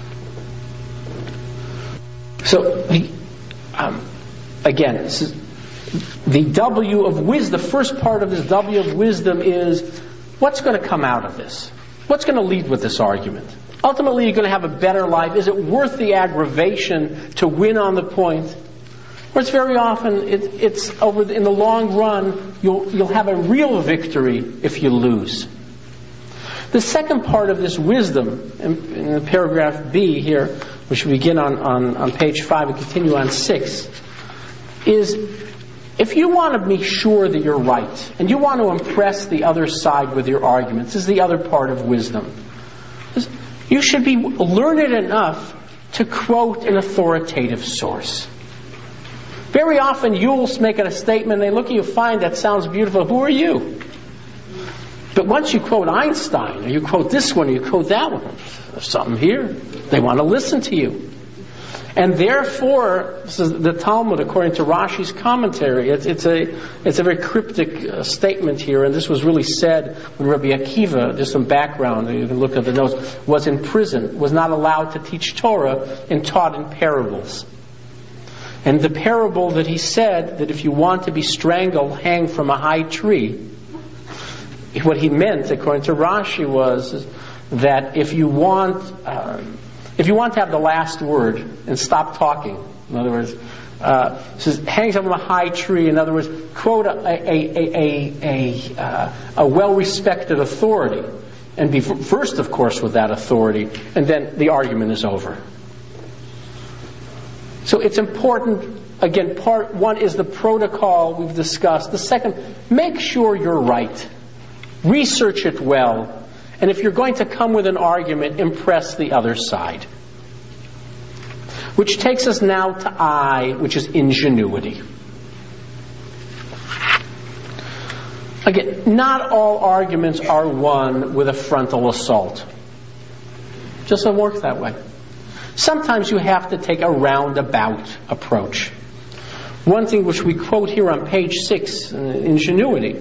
So, the, um, again, this is, the W of wisdom, the first part of this W of wisdom is, what's going to come out of this? What's going to lead with this argument? Ultimately, you're going to have a better life. Is it worth the aggravation to win on the point? Whereas very often, it, it's over the, in the long run, you'll, you'll have a real victory if you lose. The second part of this wisdom, in, in the paragraph B here, which we begin on, on, on page five and continue on six, is if you want to be sure that you're right, and you want to impress the other side with your arguments, this is the other part of wisdom. You should be learned enough to quote an authoritative source. Very often you'll make a statement, they look at you, find that sounds beautiful. Who are you? But once you quote Einstein, or you quote this one, or you quote that one, there's something here. They want to listen to you. And therefore, this is the Talmud, according to Rashi's commentary, it's, it's a it's a very cryptic uh, statement here, and this was really said when Rabbi Akiva, just some background, you can look at the notes, was in prison, was not allowed to teach Torah, and taught in parables. And the parable that he said, that if you want to be strangled, hang from a high tree, what he meant, according to Rashi, was that if you want... Uh, If you want to have the last word and stop talking, in other words, uh, says hangs up on a high tree. In other words, quote a a a a, a, uh, a well-respected authority, and be first, of course, with that authority, and then the argument is over. So it's important. Again, part one is the protocol we've discussed. The second, make sure you're right. Research it well. And if you're going to come with an argument, impress the other side. Which takes us now to I, which is ingenuity. Again, not all arguments are won with a frontal assault. Just doesn't work that way. Sometimes you have to take a roundabout approach. One thing which we quote here on page six, uh, ingenuity,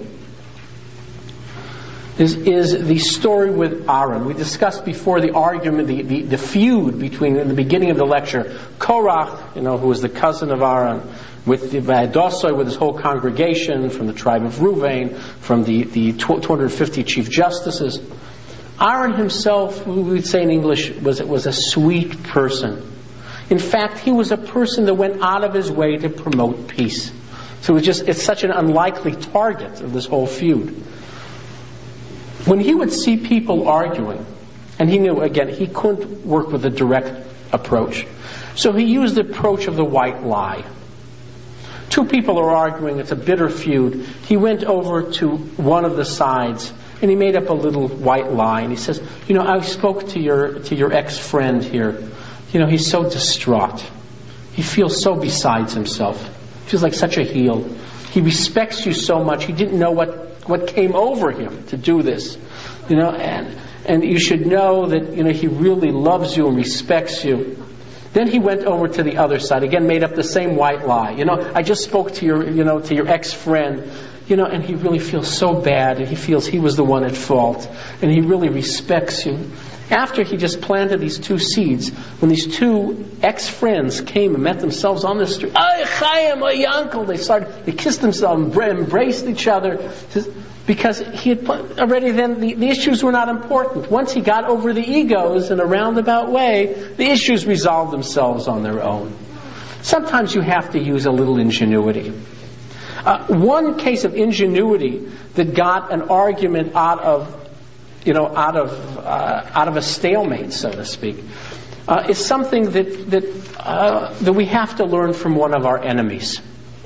Is, is the story with Aaron. We discussed before the argument, the, the, the feud between, in the beginning of the lecture, Korach, you know, who was the cousin of Aaron, with the Vadosai, with his whole congregation, from the tribe of Ruvain, from the, the two hundred fifty chief justices. Aaron himself, we would say in English, was, was a sweet person. In fact, he was a person that went out of his way to promote peace. So it was just, it's such an unlikely target of this whole feud. When he would see people arguing, and he knew, again, he couldn't work with a direct approach, so he used the approach of the white lie. Two people are arguing, it's a bitter feud. He went over to one of the sides, and he made up a little white lie, and he says, you know, I spoke to your to your ex-friend here. You know, he's so distraught. He feels so besides himself. Feels like such a heel. He respects you so much. He didn't know what, what came over him to do this. You know, and and you should know that, you know, he really loves you and respects you. Then he went over to the other side. Again, made up the same white lie. You know, I just spoke to your, you know, to your ex-friend. You know, and he really feels so bad, and he feels he was the one at fault, and he really respects you. After he just planted these two seeds, when these two ex-friends came and met themselves on the street, "Ay, Chaim, ay, uncle," they started, they kissed themselves, embraced each other, because he had already then, the, the issues were not important. Once he got over the egos in a roundabout way, the issues resolved themselves on their own. Sometimes you have to use a little ingenuity. Uh, one case of ingenuity that got an argument out of, you know, out of uh, out of a stalemate, so to speak, uh, is something that that uh, that we have to learn from one of our enemies.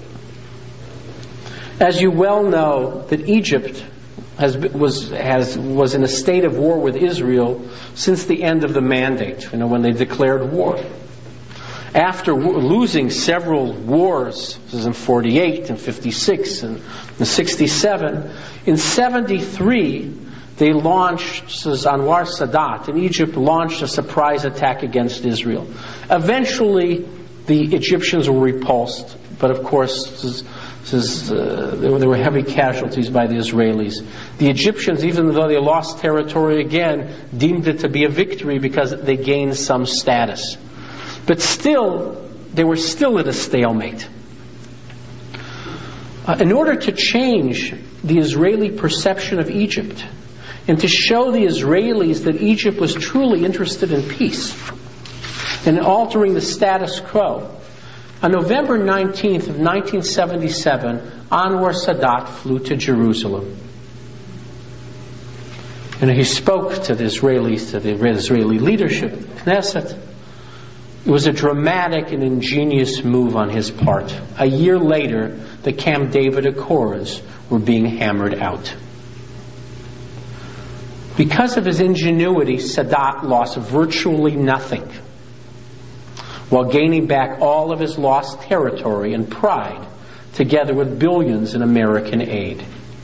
As you well know, that Egypt has was has was in a state of war with Israel since the end of the Mandate. You know, when they declared war. After losing several wars, this is in forty-eight and fifty-six and in sixty-seven, in seventy-three they launched, this is Anwar Sadat in Egypt, launched a surprise attack against Israel. Eventually the Egyptians were repulsed, but of course this is, this is, uh, there, were, there were heavy casualties by the Israelis. The Egyptians, even though they lost territory again, deemed it to be a victory because they gained some status. But still, they were still at a stalemate. Uh, in order to change the Israeli perception of Egypt, and to show the Israelis that Egypt was truly interested in peace, and in altering the status quo, on November nineteenth of nineteen seventy-seven, Anwar Sadat flew to Jerusalem. And he spoke to the Israelis, to the Israeli leadership, Knesset. It was a dramatic and ingenious move on his part. A year later, the Camp David Accords were being hammered out. Because of his ingenuity, Sadat lost virtually nothing, while gaining back all of his lost territory and pride, together with billions in American aid.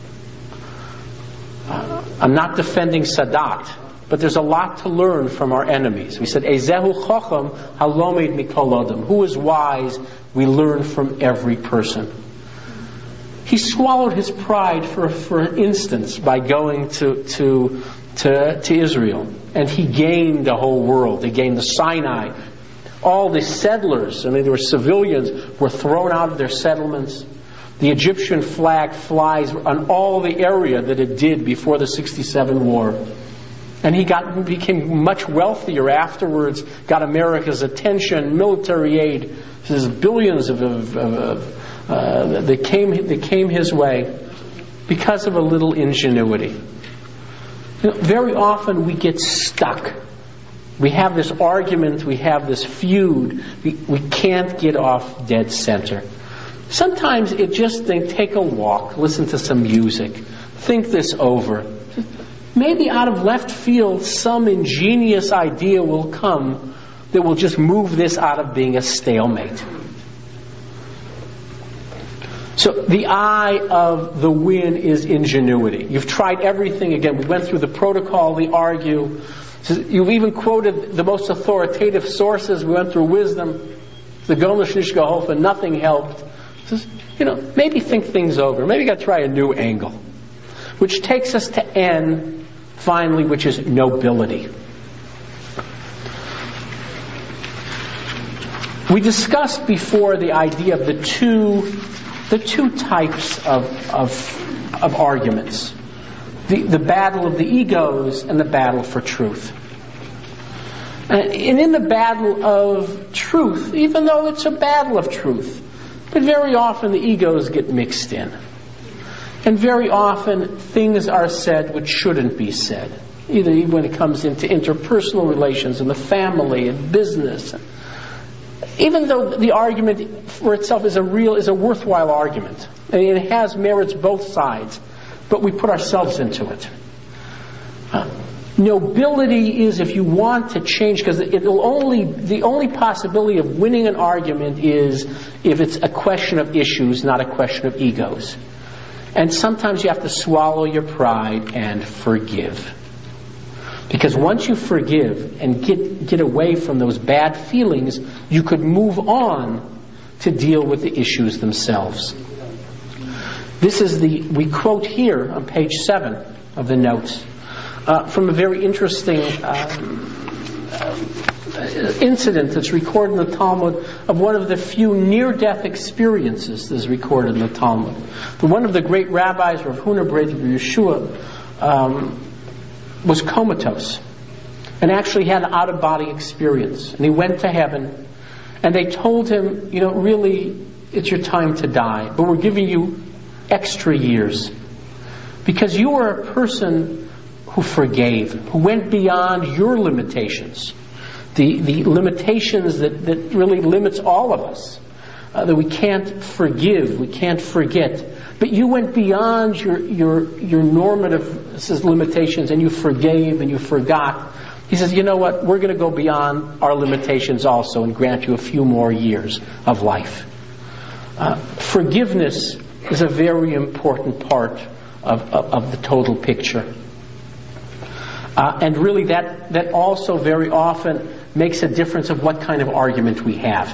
Uh, I'm not defending Sadat, but there's a lot to learn from our enemies. We said, Ezehu Chacham halomed mikol adam. Who is wise? We learn from every person. He swallowed his pride for for an instance by going to to to, to Israel, and he gained the whole world. He gained the Sinai. All the settlers, I mean, there were civilians, were thrown out of their settlements. The Egyptian flag flies on all the area that it did before the sixty-seven war. And he got became much wealthier afterwards, got America's attention, military aid. There's billions of, of, of uh, that came that came his way because of a little ingenuity. You know, very often we get stuck. We have this argument, we have this feud. We, we can't get off dead center. Sometimes it just think, take a walk, listen to some music, think this over. Maybe out of left field, some ingenious idea will come that will just move this out of being a stalemate. So the eye of the win is ingenuity. You've tried everything. Again, we went through the protocol, we argue. You've even quoted the most authoritative sources. We went through wisdom, the Golnish Nishgahofa, nothing helped. Just, you know, maybe think things over. Maybe you got to try a new angle. Which takes us to N, finally, which is nobility. We discussed before the idea of the two, the two types of of, of arguments: the the battle of the egos and the battle for truth. And in the battle of truth, even though it's a battle of truth, but very often the egos get mixed in. And very often things are said which shouldn't be said. Either when it comes into interpersonal relations in the family and business. Even though the argument for itself is a real, is a worthwhile argument. I mean, it has merits both sides. But we put ourselves into it. Uh, Nobility is if you want to change, because it'll only, the only possibility of winning an argument is if it's a question of issues, not a question of egos. And sometimes you have to swallow your pride and forgive. Because once you forgive and get, get away from those bad feelings, you could move on to deal with the issues themselves. This is the, we quote here on page seven of the notes, Uh, from a very interesting um, uh, incident that's recorded in the Talmud of one of the few near-death experiences that's recorded in the Talmud. The, one of the great rabbis, Rav Huna Breitner of Yeshua, um, was comatose and actually had an out-of-body experience. And he went to heaven, and they told him, you know, really, it's your time to die, but we're giving you extra years because you are a person who forgave, who went beyond your limitations, the the limitations that, that really limits all of us, uh, that we can't forgive, we can't forget. But you went beyond your your your normative says, limitations, and you forgave and you forgot. He says, you know what? We're going to go beyond our limitations also and grant you a few more years of life. Uh, forgiveness is a very important part of of, of the total picture. Uh, and really that, that also very often makes a difference of what kind of argument we have.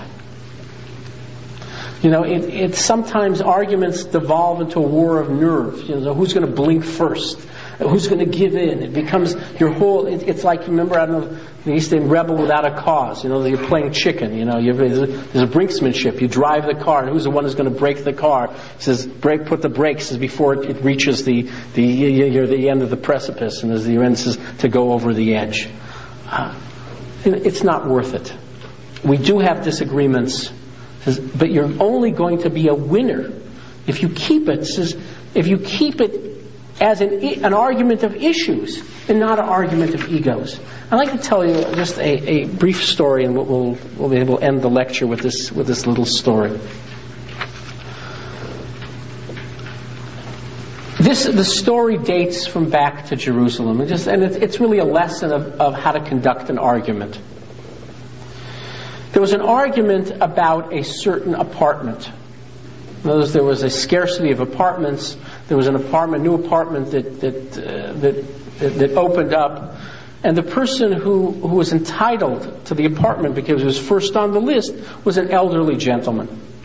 You know, it, it's sometimes arguments devolve into a war of nerves. You know, who's going to blink first? Who's going to give in? It becomes your whole, it, it's like, remember, I don't know, they used to rebel without a cause. You know, you're playing chicken. You know, you have, there's, a, there's a brinksmanship. You drive the car, and who's the one who's going to break the car? He says, break, put the brakes says, before it, it reaches the, the, you're the end of the precipice, and as the end says, to go over the edge. Uh, it's not worth it. We do have disagreements, says, but you're only going to be a winner if you keep it, says, if you keep it as an, an argument of issues and not an argument of egos. I'd like to tell you just a, a brief story, and we'll, we'll be able to end the lecture with this with this little story. This the story dates from back to Jerusalem, and, just, and it, it's really a lesson of, of how to conduct an argument. There was an argument about a certain apartment. In other words, there was a scarcity of apartments. There was an apartment, new apartment that that uh, that, that that opened up, and the person who, who was entitled to the apartment because he was first on the list was an elderly gentleman.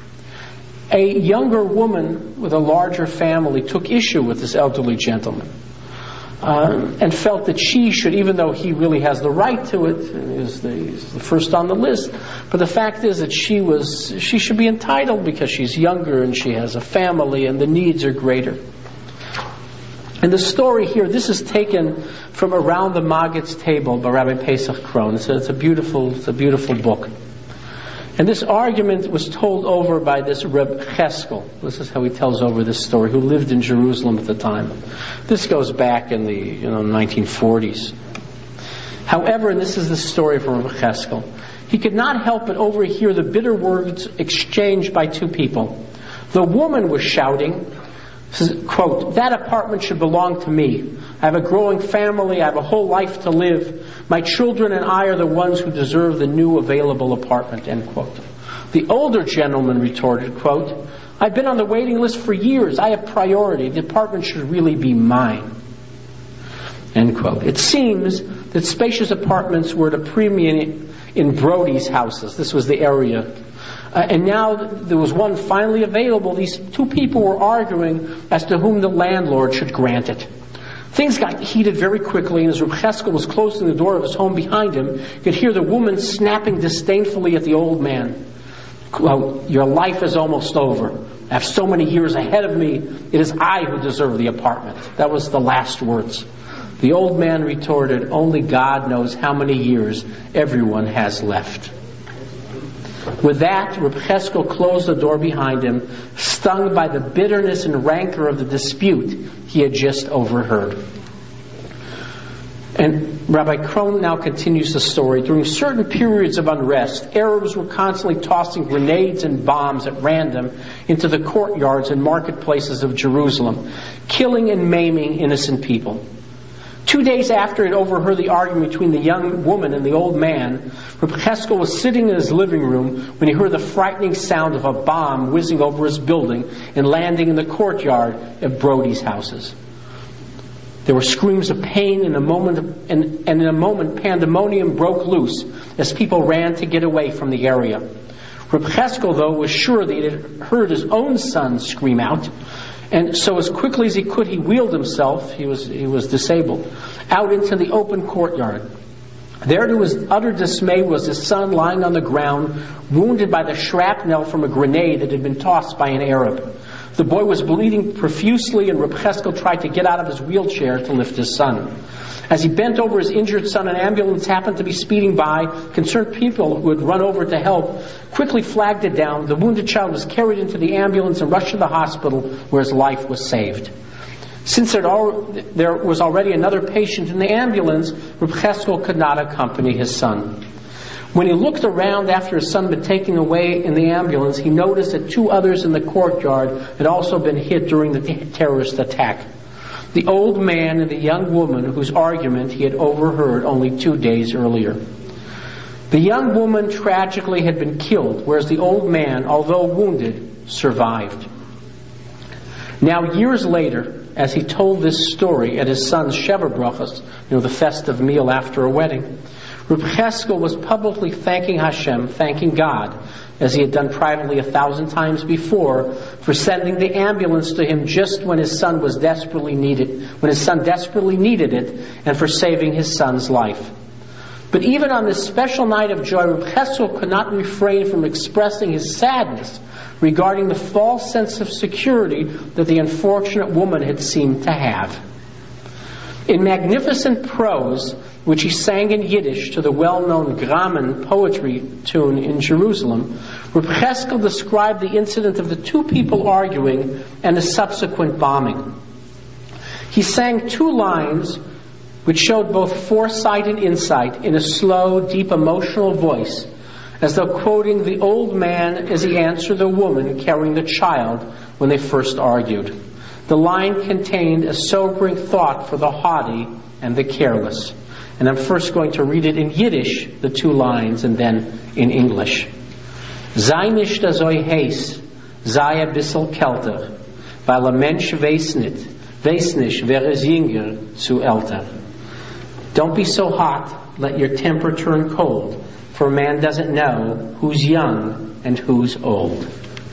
A younger woman with a larger family took issue with this elderly gentleman, um, and felt that she should, even though he really has the right to it, and is the, is the first on the list, but the fact is that she was she should be entitled because she's younger and she has a family and the needs are greater. And the story here, this is taken from Around the Maggid's Table by Rabbi Pesach Krohn. It's a, it's a beautiful, it's a beautiful book. And this argument was told over by this Reb Cheskel. This is how he tells over this story, who lived in Jerusalem at the time. This goes back in the you know nineteen forties. However, and this is the story from Reb Cheskel, he could not help but overhear the bitter words exchanged by two people. The woman was shouting, says, quote, "That apartment should belong to me. I have a growing family. I have a whole life to live. My children and I are the ones who deserve the new available apartment," end quote. The older gentleman retorted, quote, "I've been on the waiting list for years. I have priority. The apartment should really be mine," end quote. It seems that spacious apartments were at a premium in Brody's houses. This was the area. Uh, and now there was one finally available. These two people were arguing as to whom the landlord should grant it. Things got heated very quickly, and as Reb Cheskel was closing the door of his home behind him, you could hear the woman snapping disdainfully at the old man. Quote, "Your life is almost over. I have so many years ahead of me. It is I who deserve the apartment." That was the last words. The old man retorted, "Only God knows how many years everyone has left." With that, Reb Cheskel closed the door behind him, stung by the bitterness and rancor of the dispute he had just overheard. And Rabbi Krohn now continues the story. During certain periods of unrest, Arabs were constantly tossing grenades and bombs at random into the courtyards and marketplaces of Jerusalem, killing and maiming innocent people. Two days after it overheard the argument between the young woman and the old man, Reb Cheskel was sitting in his living room when he heard the frightening sound of a bomb whizzing over his building and landing in the courtyard of Brody's houses. There were screams of pain, and, a moment, and, and in a moment pandemonium broke loose as people ran to get away from the area. Reb Cheskel, though, was sure that he had heard his own son scream out, and so as quickly as he could, he wheeled himself, he was, he was disabled, out into the open courtyard. There, to his utter dismay, was his son lying on the ground, wounded by the shrapnel from a grenade that had been tossed by an Arab. The boy was bleeding profusely, and Reb Cheskel tried to get out of his wheelchair to lift his son. As he bent over his injured son, an ambulance happened to be speeding by. Concerned people who had run over to help quickly flagged it down. The wounded child was carried into the ambulance and rushed to the hospital, where his life was saved. Since there was already another patient in the ambulance, Reb Cheskel could not accompany his son. When he looked around after his son had been taken away in the ambulance, he noticed that two others in the courtyard had also been hit during the terrorist attack. The old man and the young woman whose argument he had overheard only two days earlier. The young woman tragically had been killed, whereas the old man, although wounded, survived. Now, years later, as he told this story at his son's Sheva Brachos, you know, the festive meal after a wedding, Reb Cheskel was publicly thanking Hashem, thanking God, as he had done privately a thousand times before, for sending the ambulance to him just when his son was desperately needed, when his son desperately needed it, and for saving his son's life. But even on this special night of joy, Reb Cheskel could not refrain from expressing his sadness regarding the false sense of security that the unfortunate woman had seemed to have. In magnificent prose, which he sang in Yiddish to the well-known Gramen poetry tune in Jerusalem, Reb Cheskel described the incident of the two people arguing and the subsequent bombing. He sang two lines which showed both foresight and insight in a slow, deep, emotional voice, as though quoting the old man as he answered the woman carrying the child when they first argued. The line contained a sobering thought for the haughty and the careless. And I'm first going to read it in Yiddish, the two lines, and then in English. Sei nicht azoi heiß, sei a bissel kälter, weil a Mensch weiß nicht, weiß nicht, wer is jünger zu älter. Don't be so hot, let your temper turn cold, for a man doesn't know who's young and who's old.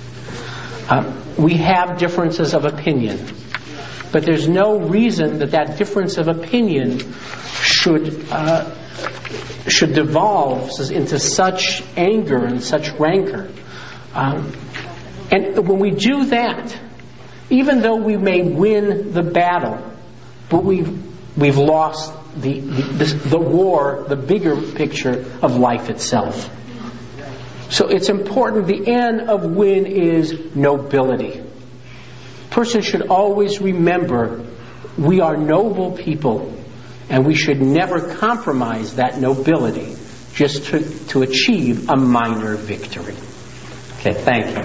Uh, we have differences of opinion, but there's no reason that that difference of opinion should uh, should devolve into such anger and such rancor. Um, and when we do that, even though we may win the battle, but we've we've lost the the, the war, the bigger picture of life itself. So it's important. The end of win is nobility. A person should always remember we are noble people, and we should never compromise that nobility just to, to achieve a minor victory. Okay, thank you.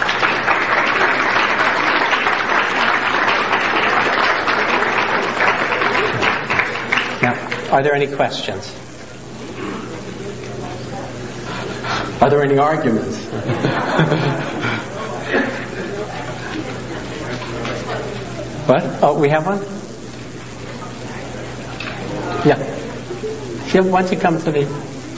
Now, are there any questions? Are there any arguments? What? Oh, we have one? Yeah. Jim, why don't you come to the...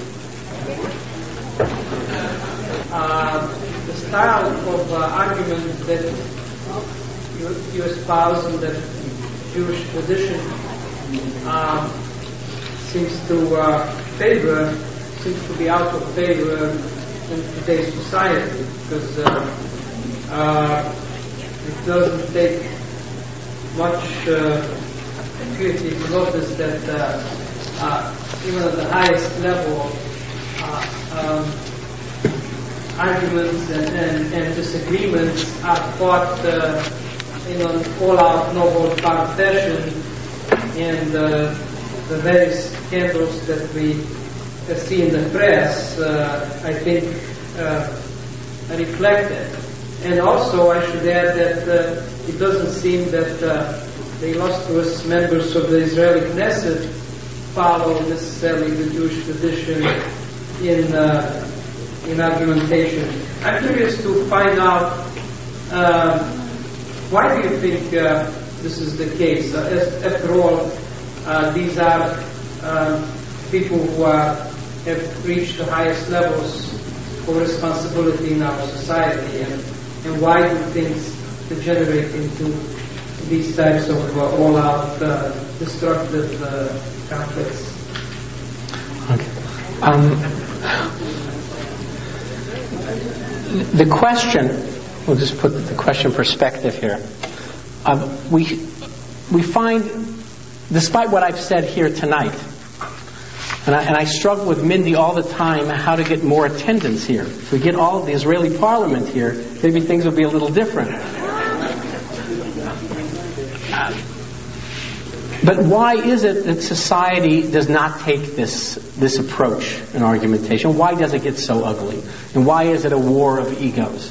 Uh, the style of uh, argument that you, you espouse in the Jewish tradition uh, seems to uh, favor, seems to be out of favor in today's society, because uh, uh, it doesn't take much uh, acuity to notice that uh, uh, even at the highest level, uh, um, arguments and, and, and disagreements are fought uh, in an all-out noble fashion, and uh, the various scandals that we uh, see in the press, uh, I think, uh, reflect it. And also, I should add that uh, it doesn't seem that uh, the illustrious members of the Israeli Knesset follow necessarily the Jewish tradition in uh, in argumentation. I'm curious to find out uh, why do you think uh, this is the case? Uh, as, after all, uh, these are uh, people who are, have reached the highest levels of responsibility in our society, and, and why do things degenerate into these types of uh, all-out uh, destructive uh, conflicts? Okay. Um, the question, we'll just put the question in perspective here. Um, we we find, despite what I've said here tonight, and I, and I struggle with Mindy all the time how to get more attendance here. If we get all of the Israeli parliament here, maybe things will be a little different. Uh, but why is it that society does not take this this approach in argumentation? Why does it get so ugly? And why is it a war of egos?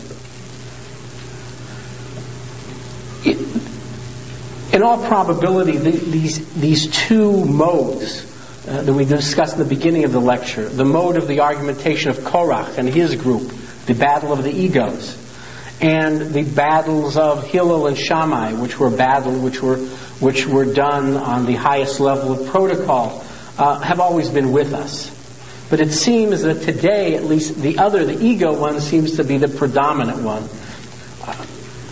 It, in all probability, the, these these two modes uh, that we discussed in the beginning of the lecture, the mode of the argumentation of Korach and his group, the battle of the egos, and the battles of Hillel and Shammai, which were battle, which were which were done on the highest level of protocol, uh, have always been with us. But it seems that today, at least the other, the ego one, seems to be the predominant one. Uh,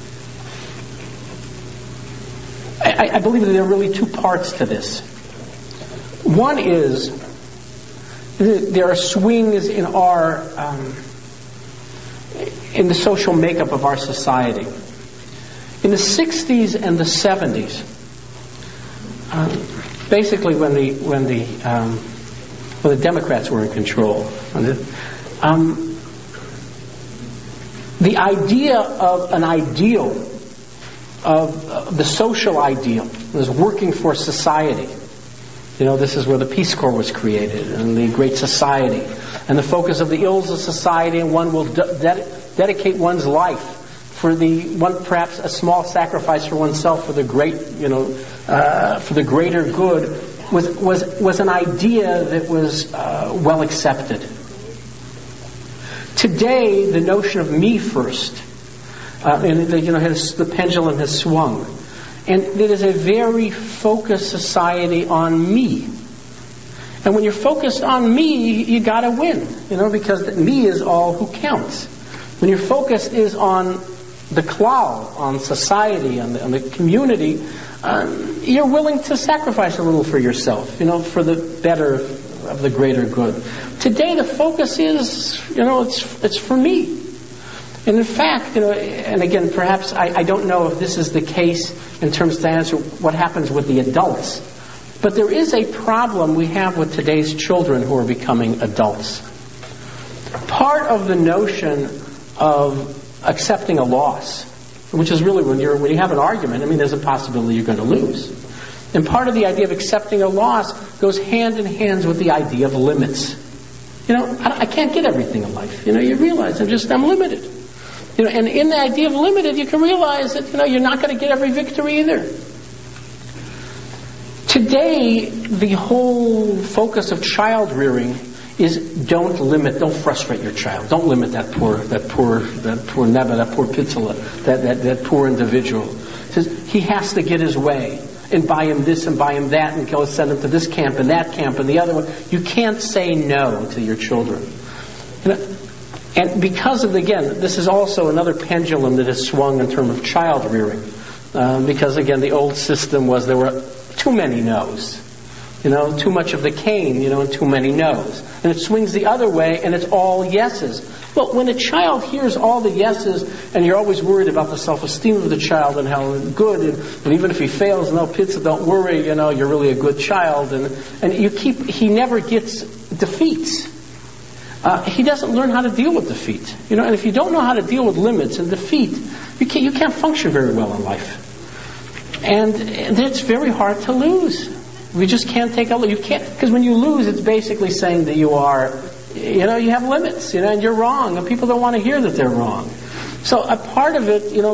I, I believe that there are really two parts to this. One is there are swings in our um, in the social makeup of our society. In the sixties and the seventies, uh, basically when the when the um, when the Democrats were in control, the, um, the idea of an ideal, of uh, the social ideal, was working for society. You know, this is where the Peace Corps was created, and the Great Society, and the focus of the ills of society, and one will de- de- dedicate one's life for the one, perhaps a small sacrifice for oneself for the great, you know, uh, for the greater good, was was was an idea that was uh, well accepted. Today, the notion of me first, uh, and you know, has, the pendulum has swung. And it is a very focused society on me. And when you're focused on me, you gotta win. You know, because me is all who counts. When your focus is on the klal, on society, on the, on the community, um, you're willing to sacrifice a little for yourself, you know, for the better of the greater good. Today the focus is, you know, it's it's for me. And in fact, you know, and again, perhaps I, I don't know if this is the case in terms to answer what happens with the adults, but there is a problem we have with today's children who are becoming adults. Part of the notion of accepting a loss, which is really when you're when you have an argument, I mean, there's a possibility you're going to lose. And part of the idea of accepting a loss goes hand in hand with the idea of limits. You know, I, I can't get everything in life. You know, you realize I'm just I'm limited. You know, and in the idea of limited, you can realize that, you know, you're not going to get every victory either. Today, the whole focus of child rearing is don't limit, don't frustrate your child. Don't limit that poor, that poor, that poor Neba, that poor Pitzela, that, that, that poor individual. It says he has to get his way, and buy him this and buy him that, and go send him to this camp and that camp and the other one. You can't say no to your children. You know, and because of, again, this is also another pendulum that has swung in terms of child rearing. Um, because, again, the old system was there were too many no's. You know, too much of the cane, you know, and too many no's. And it swings the other way, and it's all yeses. Well, when a child hears all the yeses, and you're always worried about the self-esteem of the child and how good, and, and even if he fails, no pizza, don't worry, you know, you're really a good child. And, and you keep, he never gets defeats. Uh, he doesn't learn how to deal with defeat. You know, and if you don't know how to deal with limits and defeat, you can't, you can't function very well in life. And, and it's very hard to lose. We just can't take a look. You can't, because when you lose, it's basically saying that you are, you know, you have limits, you know, and you're wrong, and people don't want to hear that they're wrong. So a part of it, you know,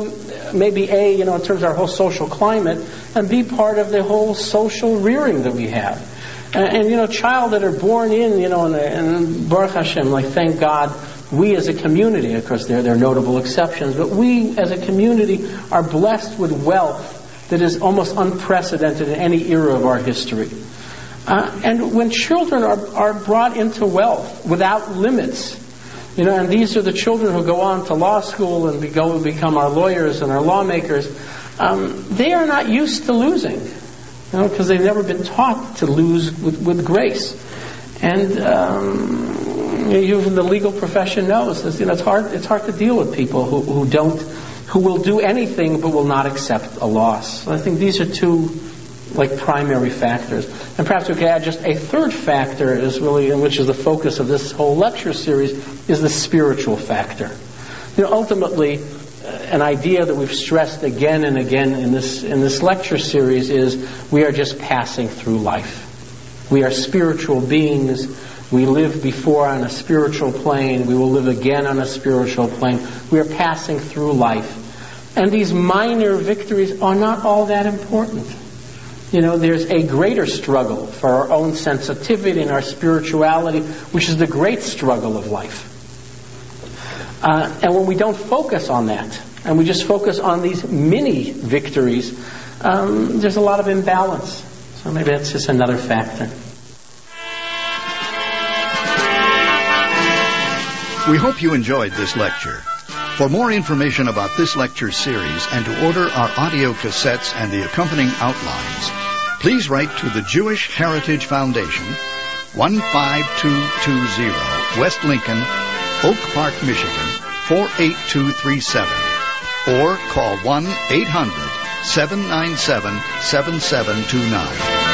maybe A, you know, in terms of our whole social climate, and B, part of the whole social rearing that we have. And, and you know, child that are born in, you know, and, and Baruch Hashem, like, thank God, we as a community, of course there, there are notable exceptions, but we as a community are blessed with wealth that is almost unprecedented in any era of our history. Uh, and when children are, are brought into wealth without limits, you know, and these are the children who go on to law school and be, go become our lawyers and our lawmakers, um, they are not used to losing, you know, because they've never been taught to lose with, with grace. And um, you in the legal profession knows, you know, it's hard. It's hard to deal with people who, who don't, who will do anything but will not accept a loss. So I think these are two, like, primary factors. And perhaps we could add just a third factor, is really, which is the focus of this whole lecture series, is the spiritual factor. You know, ultimately, uh, an idea that we've stressed again and again in this in this lecture series is we are just passing through life. We are spiritual beings. We live before on a spiritual plane. We will live again on a spiritual plane. We are passing through life. And these minor victories are not all that important. You know, there's a greater struggle for our own sensitivity and our spirituality, which is the great struggle of life. Uh, and when we don't focus on that, and we just focus on these mini victories, um, there's a lot of imbalance. So maybe that's just another factor. We hope you enjoyed this lecture. For more information about this lecture series and to order our audio cassettes and the accompanying outlines, please write to the Jewish Heritage Foundation, one five two two zero West Lincoln, Oak Park, Michigan, four eight two three seven, or call one eight hundred seven nine seven seven seven two nine.